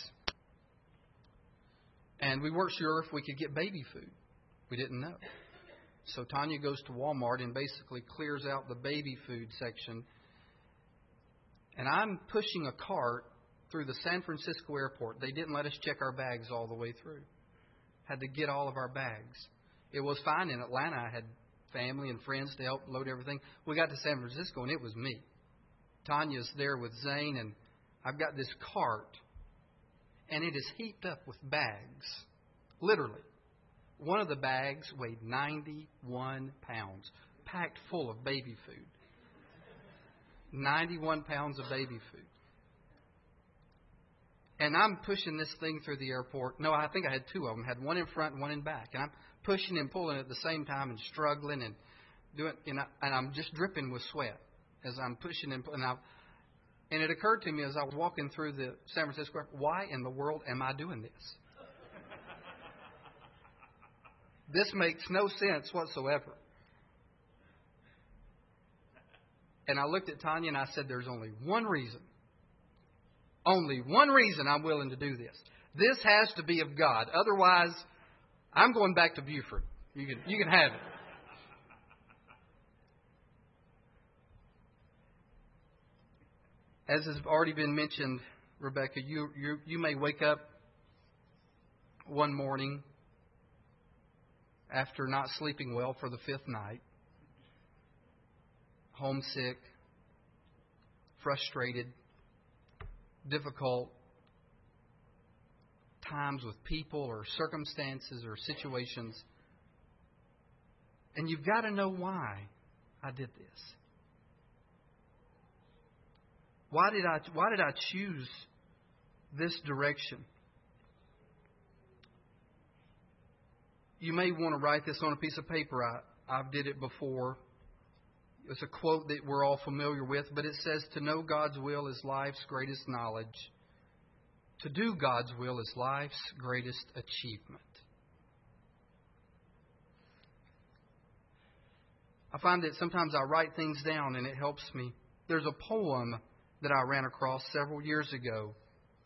and we weren't sure if we could get baby food. We didn't know. So Tanya goes to Walmart and basically clears out the baby food section. And I'm pushing a cart through the San Francisco airport. They didn't let us check our bags all the way through. Had to get all of our bags. It was fine in Atlanta. I had family and friends to help load everything. We got to San Francisco, and it was me. Tanya's there with Zane, and I've got this cart, and it is heaped up with bags. Literally. One of the bags weighed ninety-one pounds, packed full of baby food. ninety-one pounds of baby food. And I'm pushing this thing through the airport. No, I think I had two of them. I had one in front and one in back. And I'm pushing and pulling at the same time and struggling and doing, and, I, and I'm just dripping with sweat as I'm pushing and pulling. And, and it occurred to me as I was walking through the San Francisco airport, why in the world am I doing this? This makes no sense whatsoever. And I looked at Tanya and I said, there's only one reason. Only one reason I'm willing to do this. This has to be of God. Otherwise, I'm going back to Buford. You can, you can have it. As has already been mentioned, Rebecca, you, you, you may wake up one morning after not sleeping well for the fifth night, homesick, frustrated, difficult times with people or circumstances or situations. And you've got to know why I did this. Why did I why did I choose this direction? You may want to write this on a piece of paper. I, I've did it before. It's a quote that we're all familiar with, but it says, to know God's will is life's greatest knowledge. To do God's will is life's greatest achievement. I find that sometimes I write things down and it helps me. There's a poem that I ran across several years ago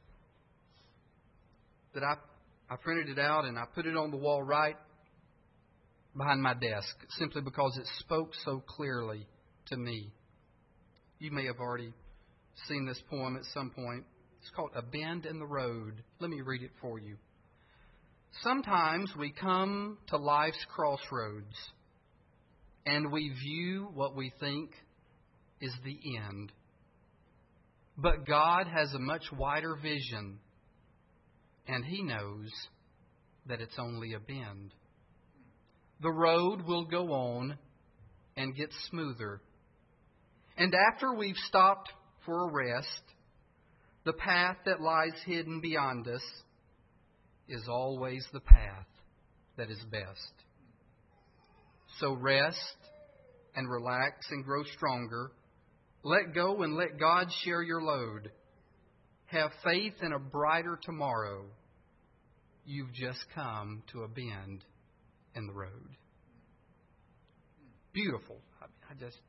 that I, I printed it out and I put it on the wall right behind my desk, simply because it spoke so clearly to me. You may have already seen this poem at some point. It's called A Bend in the Road. Let me read it for you. Sometimes we come to life's crossroads and we view what we think is the end. But God has a much wider vision, and He knows that it's only a bend. The road will go on and get smoother. And after we've stopped for a rest, the path that lies hidden beyond us is always the path that is best. So rest and relax and grow stronger. Let go and let God share your load. Have faith in a brighter tomorrow. You've just come to a bend in the road. Beautiful. I, I just...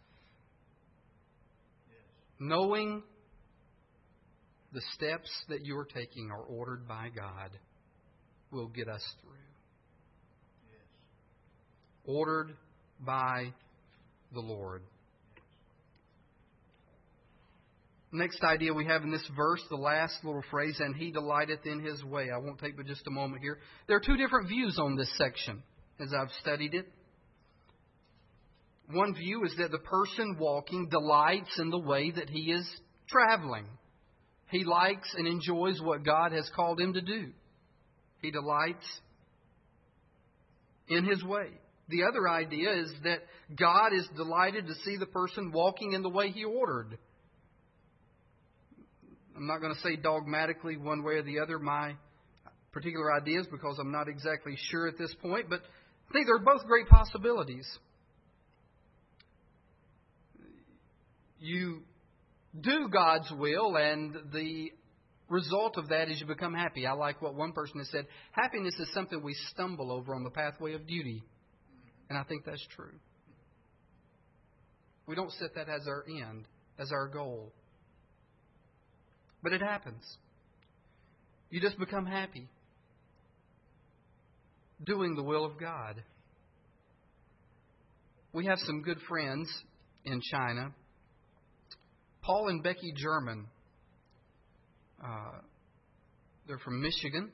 Knowing the steps that you are taking are ordered by God will get us through. Ordered by the Lord. Next idea we have in this verse, the last little phrase, and He delighteth in His way. I won't take but just a moment here. There are two different views on this section as I've studied it. One view is that the person walking delights in the way that he is traveling. He likes and enjoys what God has called him to do. He delights in His way. The other idea is that God is delighted to see the person walking in the way He ordered. I'm not going to say dogmatically one way or the other my particular ideas because I'm not exactly sure at this point, but I think they're both great possibilities. You do God's will, and the result of that is you become happy. I like what one person has said. Happiness is something we stumble over on the pathway of duty. And I think that's true. We don't set that as our end, as our goal. But it happens. You just become happy doing the will of God. We have some good friends in China. Paul and Becky German. Uh, they're from Michigan.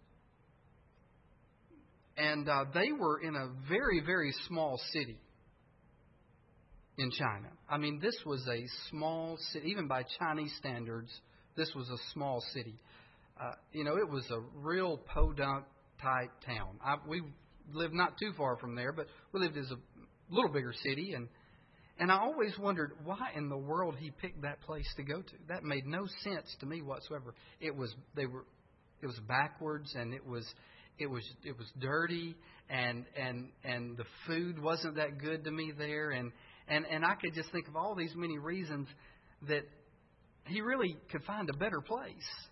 And uh, they were in a very, very small city in China. I mean, this was a small city. Even by Chinese standards, this was a small city. Uh, you know, it was a real podunk type town. I, we lived not too far from there, but we lived as a little bigger city. And, and I always wondered why in the world he picked that place to go to. That made no sense to me whatsoever. It was, they were, it was backwards, and it was... It was it was dirty, and and and the food wasn't that good to me there, and, and, and I could just think of all these many reasons that he really could find a better place.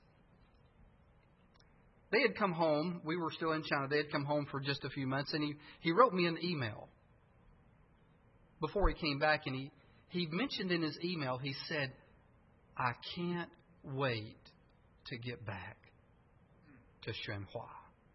They had come home. We were still in China. They had come home for just a few months, and he, he wrote me an email before he came back, and he, he mentioned in his email, he said, "I can't wait to get back to Xuanhua."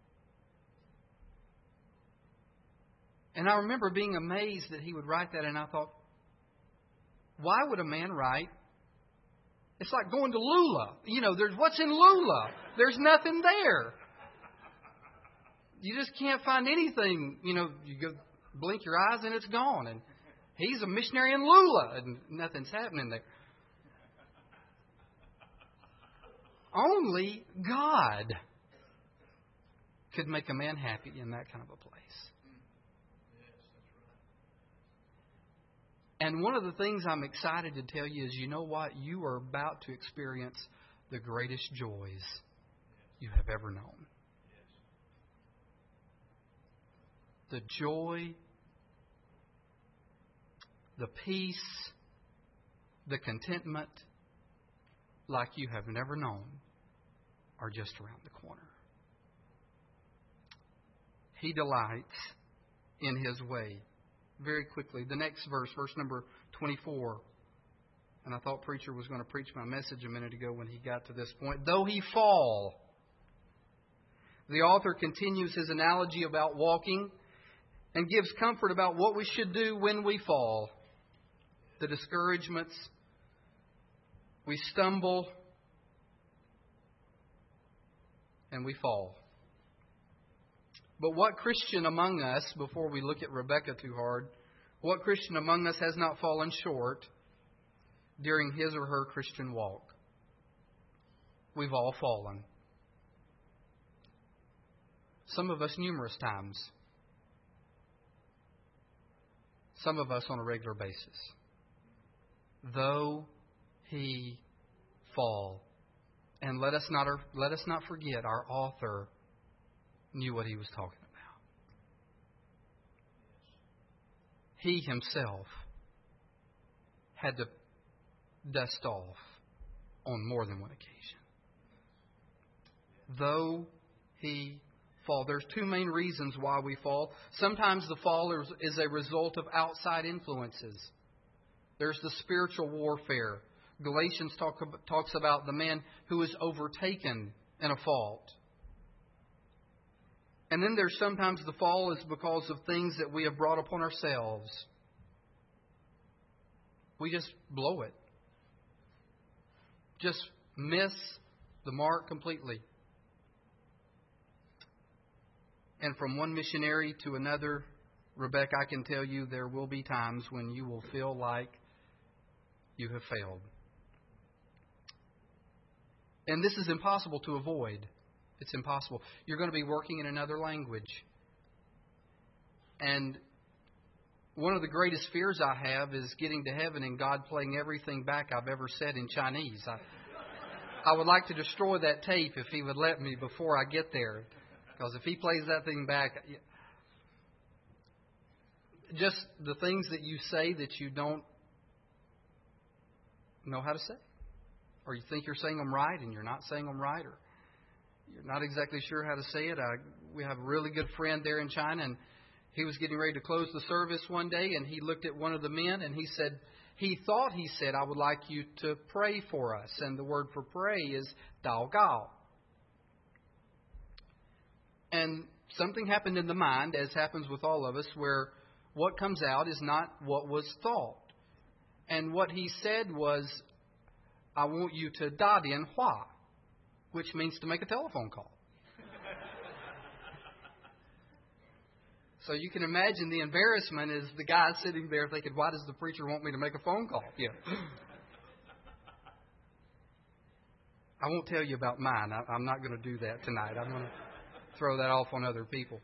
And I remember being amazed that he would write that, and I thought, why would a man write? It's like going to Lula. You know, there's what's in Lula? There's nothing there. You just can't find anything. You know, you go blink your eyes and it's gone. And he's a missionary in Lula, and nothing's happening there. Only God could make a man happy in that kind of a place. And one of the things I'm excited to tell you is, you know what? You are about to experience the greatest joys you have ever known. The joy, the peace, the contentment like you have never known are just around the corner. He delights in His way. Very quickly, the next verse, verse number twenty-four. And I thought preacher was going to preach my message a minute ago when he got to this point. Though he fall. The author continues his analogy about walking and gives comfort about what we should do when we fall. The discouragements. We stumble. And we fall. But what Christian among us, before we look at Rebecca too hard, what Christian among us has not fallen short during his or her Christian walk? We've all fallen. Some of us numerous times. Some of us on a regular basis. Though he fall. And let us not let us not forget, our author knew what he was talking about. he himself had to dust off on more than one occasion. Though he fall. There's two main reasons why we fall. Sometimes the fall is, is a result of outside influences. There's the spiritual warfare. Galatians talk, talks about the man who is overtaken in a fault. And then there's sometimes the fall is because of things that we have brought upon ourselves. We just blow it. Just miss the mark completely. And from one missionary to another, Rebecca, I can tell you there will be times when you will feel like you have failed. And this is impossible to avoid. It's impossible. You're going to be working in another language. And one of the greatest fears I have is getting to heaven and God playing everything back I've ever said in Chinese. I, I would like to destroy that tape if He would let me before I get there. Because if He plays that thing back, just the things that you say that you don't know how to say. Or you think you're saying them right and you're not saying them right. Or you're not exactly sure how to say it. I, we have a really good friend there in China, and he was getting ready to close the service one day, and he looked at one of the men, and he said, he thought he said, I would like you to pray for us. And the word for pray is Dao Gao. And something happened in the mind, as happens with all of us, where what comes out is not what was thought. And what he said was, I want you to da dian hua, which means to make a telephone call. So you can imagine the embarrassment is the guy sitting there thinking, why does the preacher want me to make a phone call? Yeah. I won't tell you about mine. I, I'm not going to do that tonight. I'm going to throw that off on other people.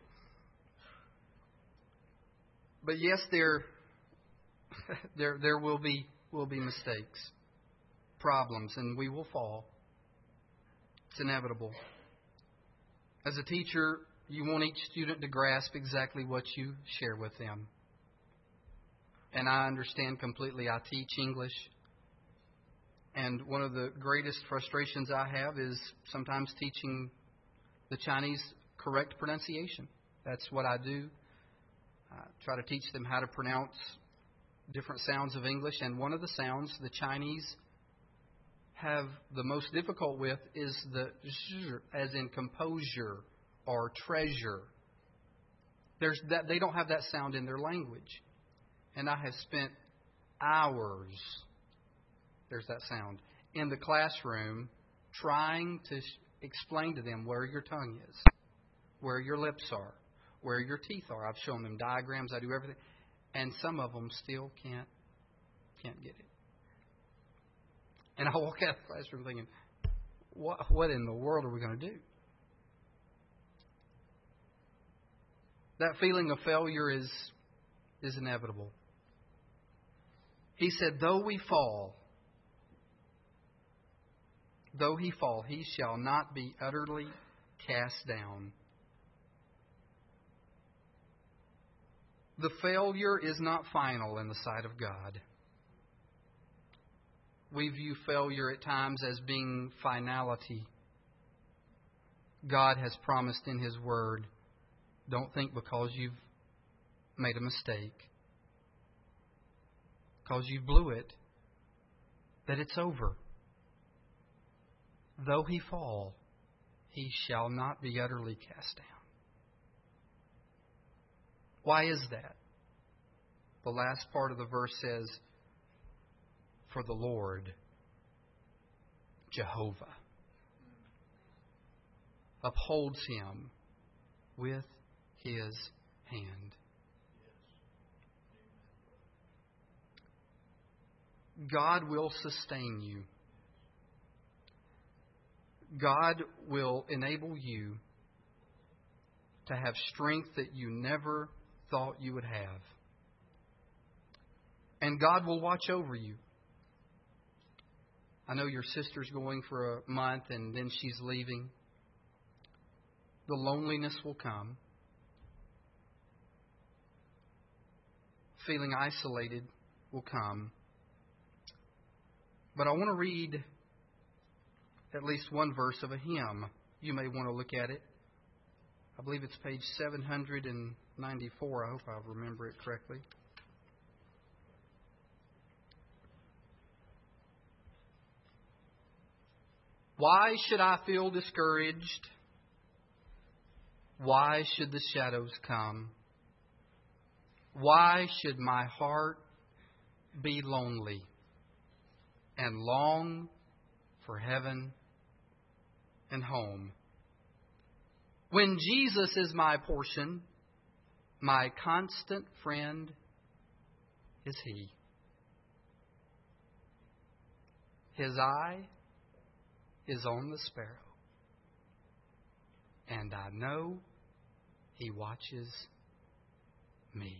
But yes, there, there, there will be will be mistakes, problems, and we will fall. It's inevitable. As a teacher, you want each student to grasp exactly what you share with them. And I understand completely. I teach English. And one of the greatest frustrations I have is sometimes teaching the Chinese correct pronunciation. That's what I do. I try to teach them how to pronounce different sounds of English. And one of the sounds the Chinese have the most difficult with is the zh, as in composure or treasure. There's that they don't have that sound in their language. And I have spent hours, there's that sound, in the classroom trying to explain to them where your tongue is, where your lips are, where your teeth are. I've shown them diagrams, I do everything. And some of them still can't can't get it. And I walk out of the classroom thinking, what, what in the world are we going to do? That feeling of failure is, is inevitable. He said, though we fall, though he fall, he shall not be utterly cast down. The failure is not final in the sight of God. We view failure at times as being finality. God has promised in His Word, don't think because you've made a mistake, because you blew it, that it's over. Though he fall, he shall not be utterly cast down. Why is that? The last part of the verse says, for the Lord, Jehovah, upholds him with His hand. God will sustain you. God will enable you to have strength that you never thought you would have. And God will watch over you. I know your sister's going for a month and then she's leaving. The loneliness will come. feeling isolated will come. But I want to read at least one verse of a hymn. You may want to look at it. I believe it's page seven hundred ninety-four. I hope I remember it correctly. Why should I feel discouraged? Why should the shadows come? Why should my heart be lonely and long for heaven and home? When Jesus is my portion, my constant friend is He. His eye is on the sparrow, and I know He watches me.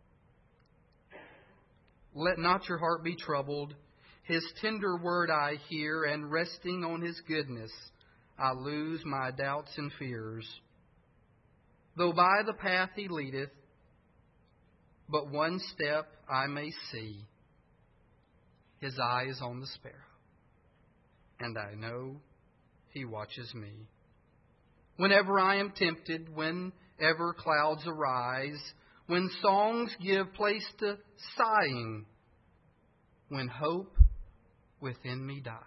Let not your heart be troubled. His tender word I hear, and resting on His goodness, I lose my doubts and fears. Though by the path He leadeth, but one step I may see, His eye is on the sparrow, and I know He watches me. Whenever I am tempted, whenever clouds arise, when songs give place to sighing, when hope within me dies,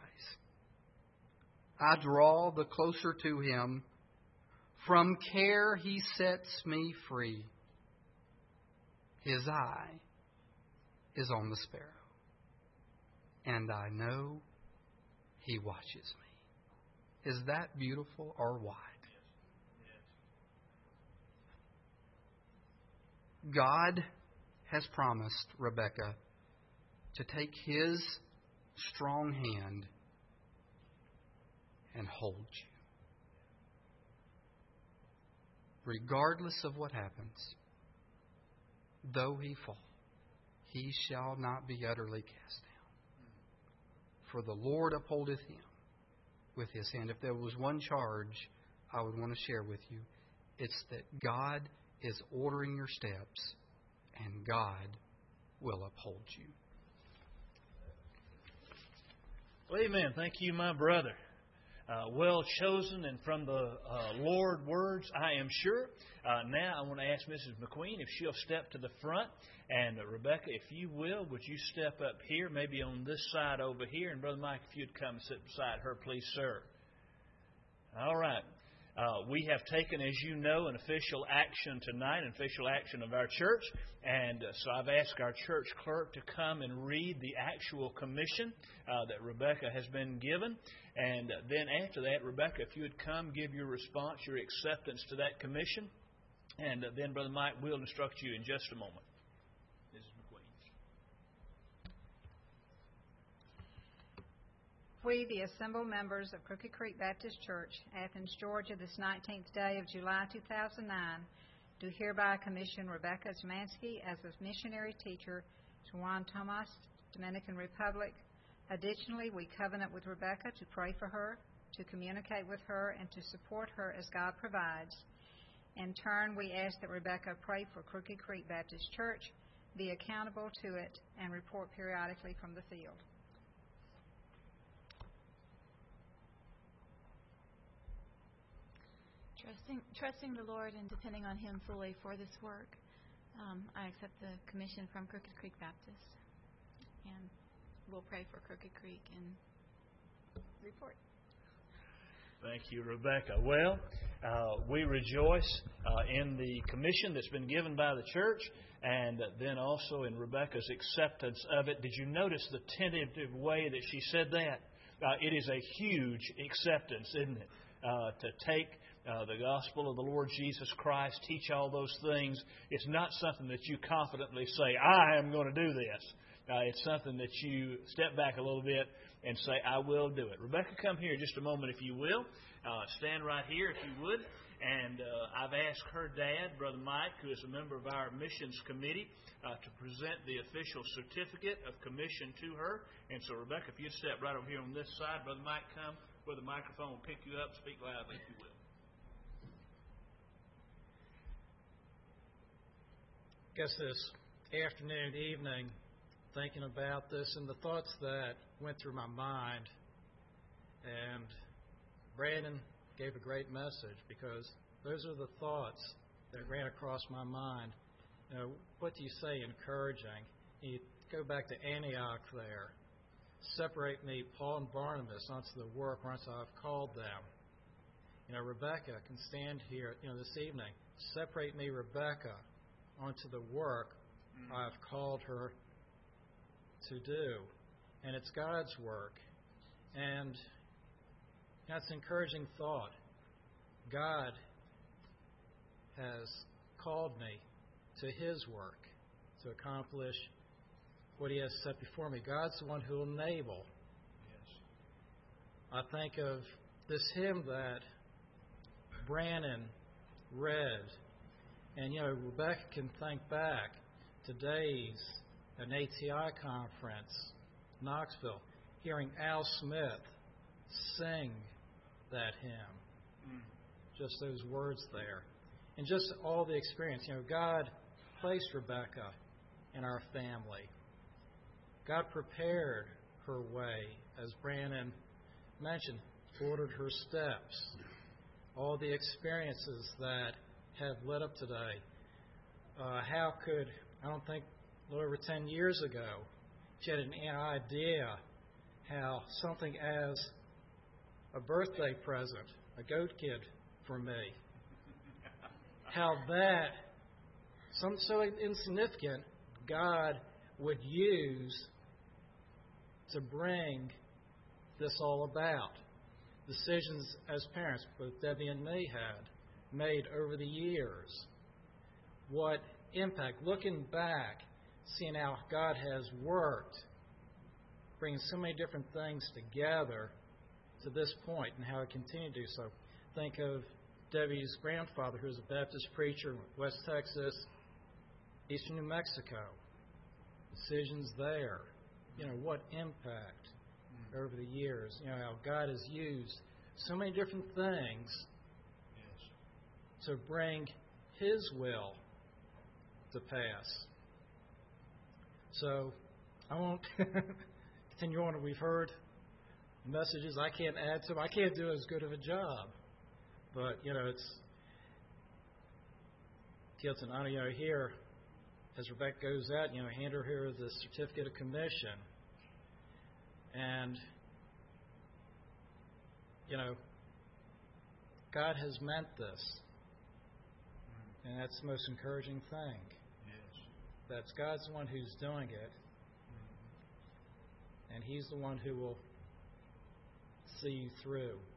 I draw the closer to Him. From care He sets me free. His eye is on the sparrow, and I know He watches me. Is that beautiful or what? God has promised Rebekah to take His strong hand and hold you. Regardless of what happens, though he fall, he shall not be utterly cast down. For the Lord upholdeth him with His hand. If there was one charge I would want to share with you, it's that God is ordering your steps, and God will uphold you. Well, amen. Thank you, my brother. Uh, well chosen and from the uh, Lord words, I am sure. Uh, now I want to ask Missus McQueen if she'll step to the front. And uh, Rebecca, if you will, would you step up here, maybe on this side over here? And Brother Mike, if you'd come and sit beside her, please, sir. All right. Uh, we have taken, as you know, an official action tonight, an official action of our church. And uh, so I've asked our church clerk to come and read the actual commission uh, that Rebecca has been given. And uh, then after that, Rebecca, if you would come, give your response, your acceptance to that commission. And uh, then Brother Mike will instruct you in just a moment. Missus McQueen. We, the assembled members of Crooked Creek Baptist Church, Athens, Georgia, this nineteenth day of July two thousand nine, do hereby commission Rebecca Zemansky as a missionary teacher to Juan Tomas, Dominican Republic. Additionally, we covenant with Rebecca to pray for her, to communicate with her, and to support her as God provides. In turn, we ask that Rebecca pray for Crooked Creek Baptist Church, be accountable to it, and report periodically from the field. Trusting, trusting the Lord and depending on Him fully for this work, um, I accept the commission from Crooked Creek Baptist, and we'll pray for Crooked Creek and report. Thank you, Rebecca. Well, uh, we rejoice uh, in the commission that's been given by the church, and then also in Rebecca's acceptance of it. Did you notice the tentative way that she said that? Uh, it is a huge acceptance, isn't it? Uh, to take uh, the gospel of the Lord Jesus Christ, teach all those things. It's not something that you confidently say, I am going to do this. Uh, it's something that you step back a little bit and say, I will do it. Rebecca, come here just a moment, if you will. Uh, stand right here, if you would. And uh, I've asked her dad, Brother Mike, who is a member of our missions committee, uh, to present the official certificate of commission to her. And so, Rebecca, if you'd step right over here on this side, Brother Mike, come where the microphone will pick you up. Speak loudly, if you will. I guess this afternoon, evening, thinking about this and the thoughts that went through my mind. And Brandon gave a great message, because those are the thoughts that ran across my mind. You know, what do you say encouraging? You go back to Antioch there. Separate me, Paul and Barnabas, onto the work whence I have called them. You know, Rebecca can stand here, you know, this evening. Separate me, Rebecca, onto the work mm. I have called her to do. And it's God's work. And that's an encouraging thought. God has called me to His work to accomplish what He has set before me. God's the one who will enable. Yes. I think of this hymn that Brannon read, and you know, Rebecca can think back to days at an A T I conference, Knoxville, hearing Al Smith sing that hymn. Mm. Just those words there. And just all the experience. You know, God placed Rebecca in our family. God prepared her way, as Brandon mentioned, ordered her steps. All the experiences that have led up today. Uh, how could, I don't think, a little over ten years ago, she had an idea how something as a birthday present, a goat kid for me, how that, some so insignificant, God would use to bring this all about. Decisions as parents, both Debbie and me had made over the years. What impact, looking back, seeing how God has worked, bringing so many different things together to this point, and how it continued to do so. Think of Debbie's grandfather, who was a Baptist preacher in West Texas, eastern New Mexico. Decisions there. You know, what impact over the years. You know, how God has used so many different things yes. to bring His will to pass. So, I won't continue on. We've heard messages I can't add to. I can't do as good of a job. But, you know, it's guilt and honor. You know, here, as Rebecca goes out, you know, hand her here the certificate of commission. And, you know, God has meant this. And that's the most encouraging thing. Yes. That's God's the one who's doing it. And He's the one who will see you through.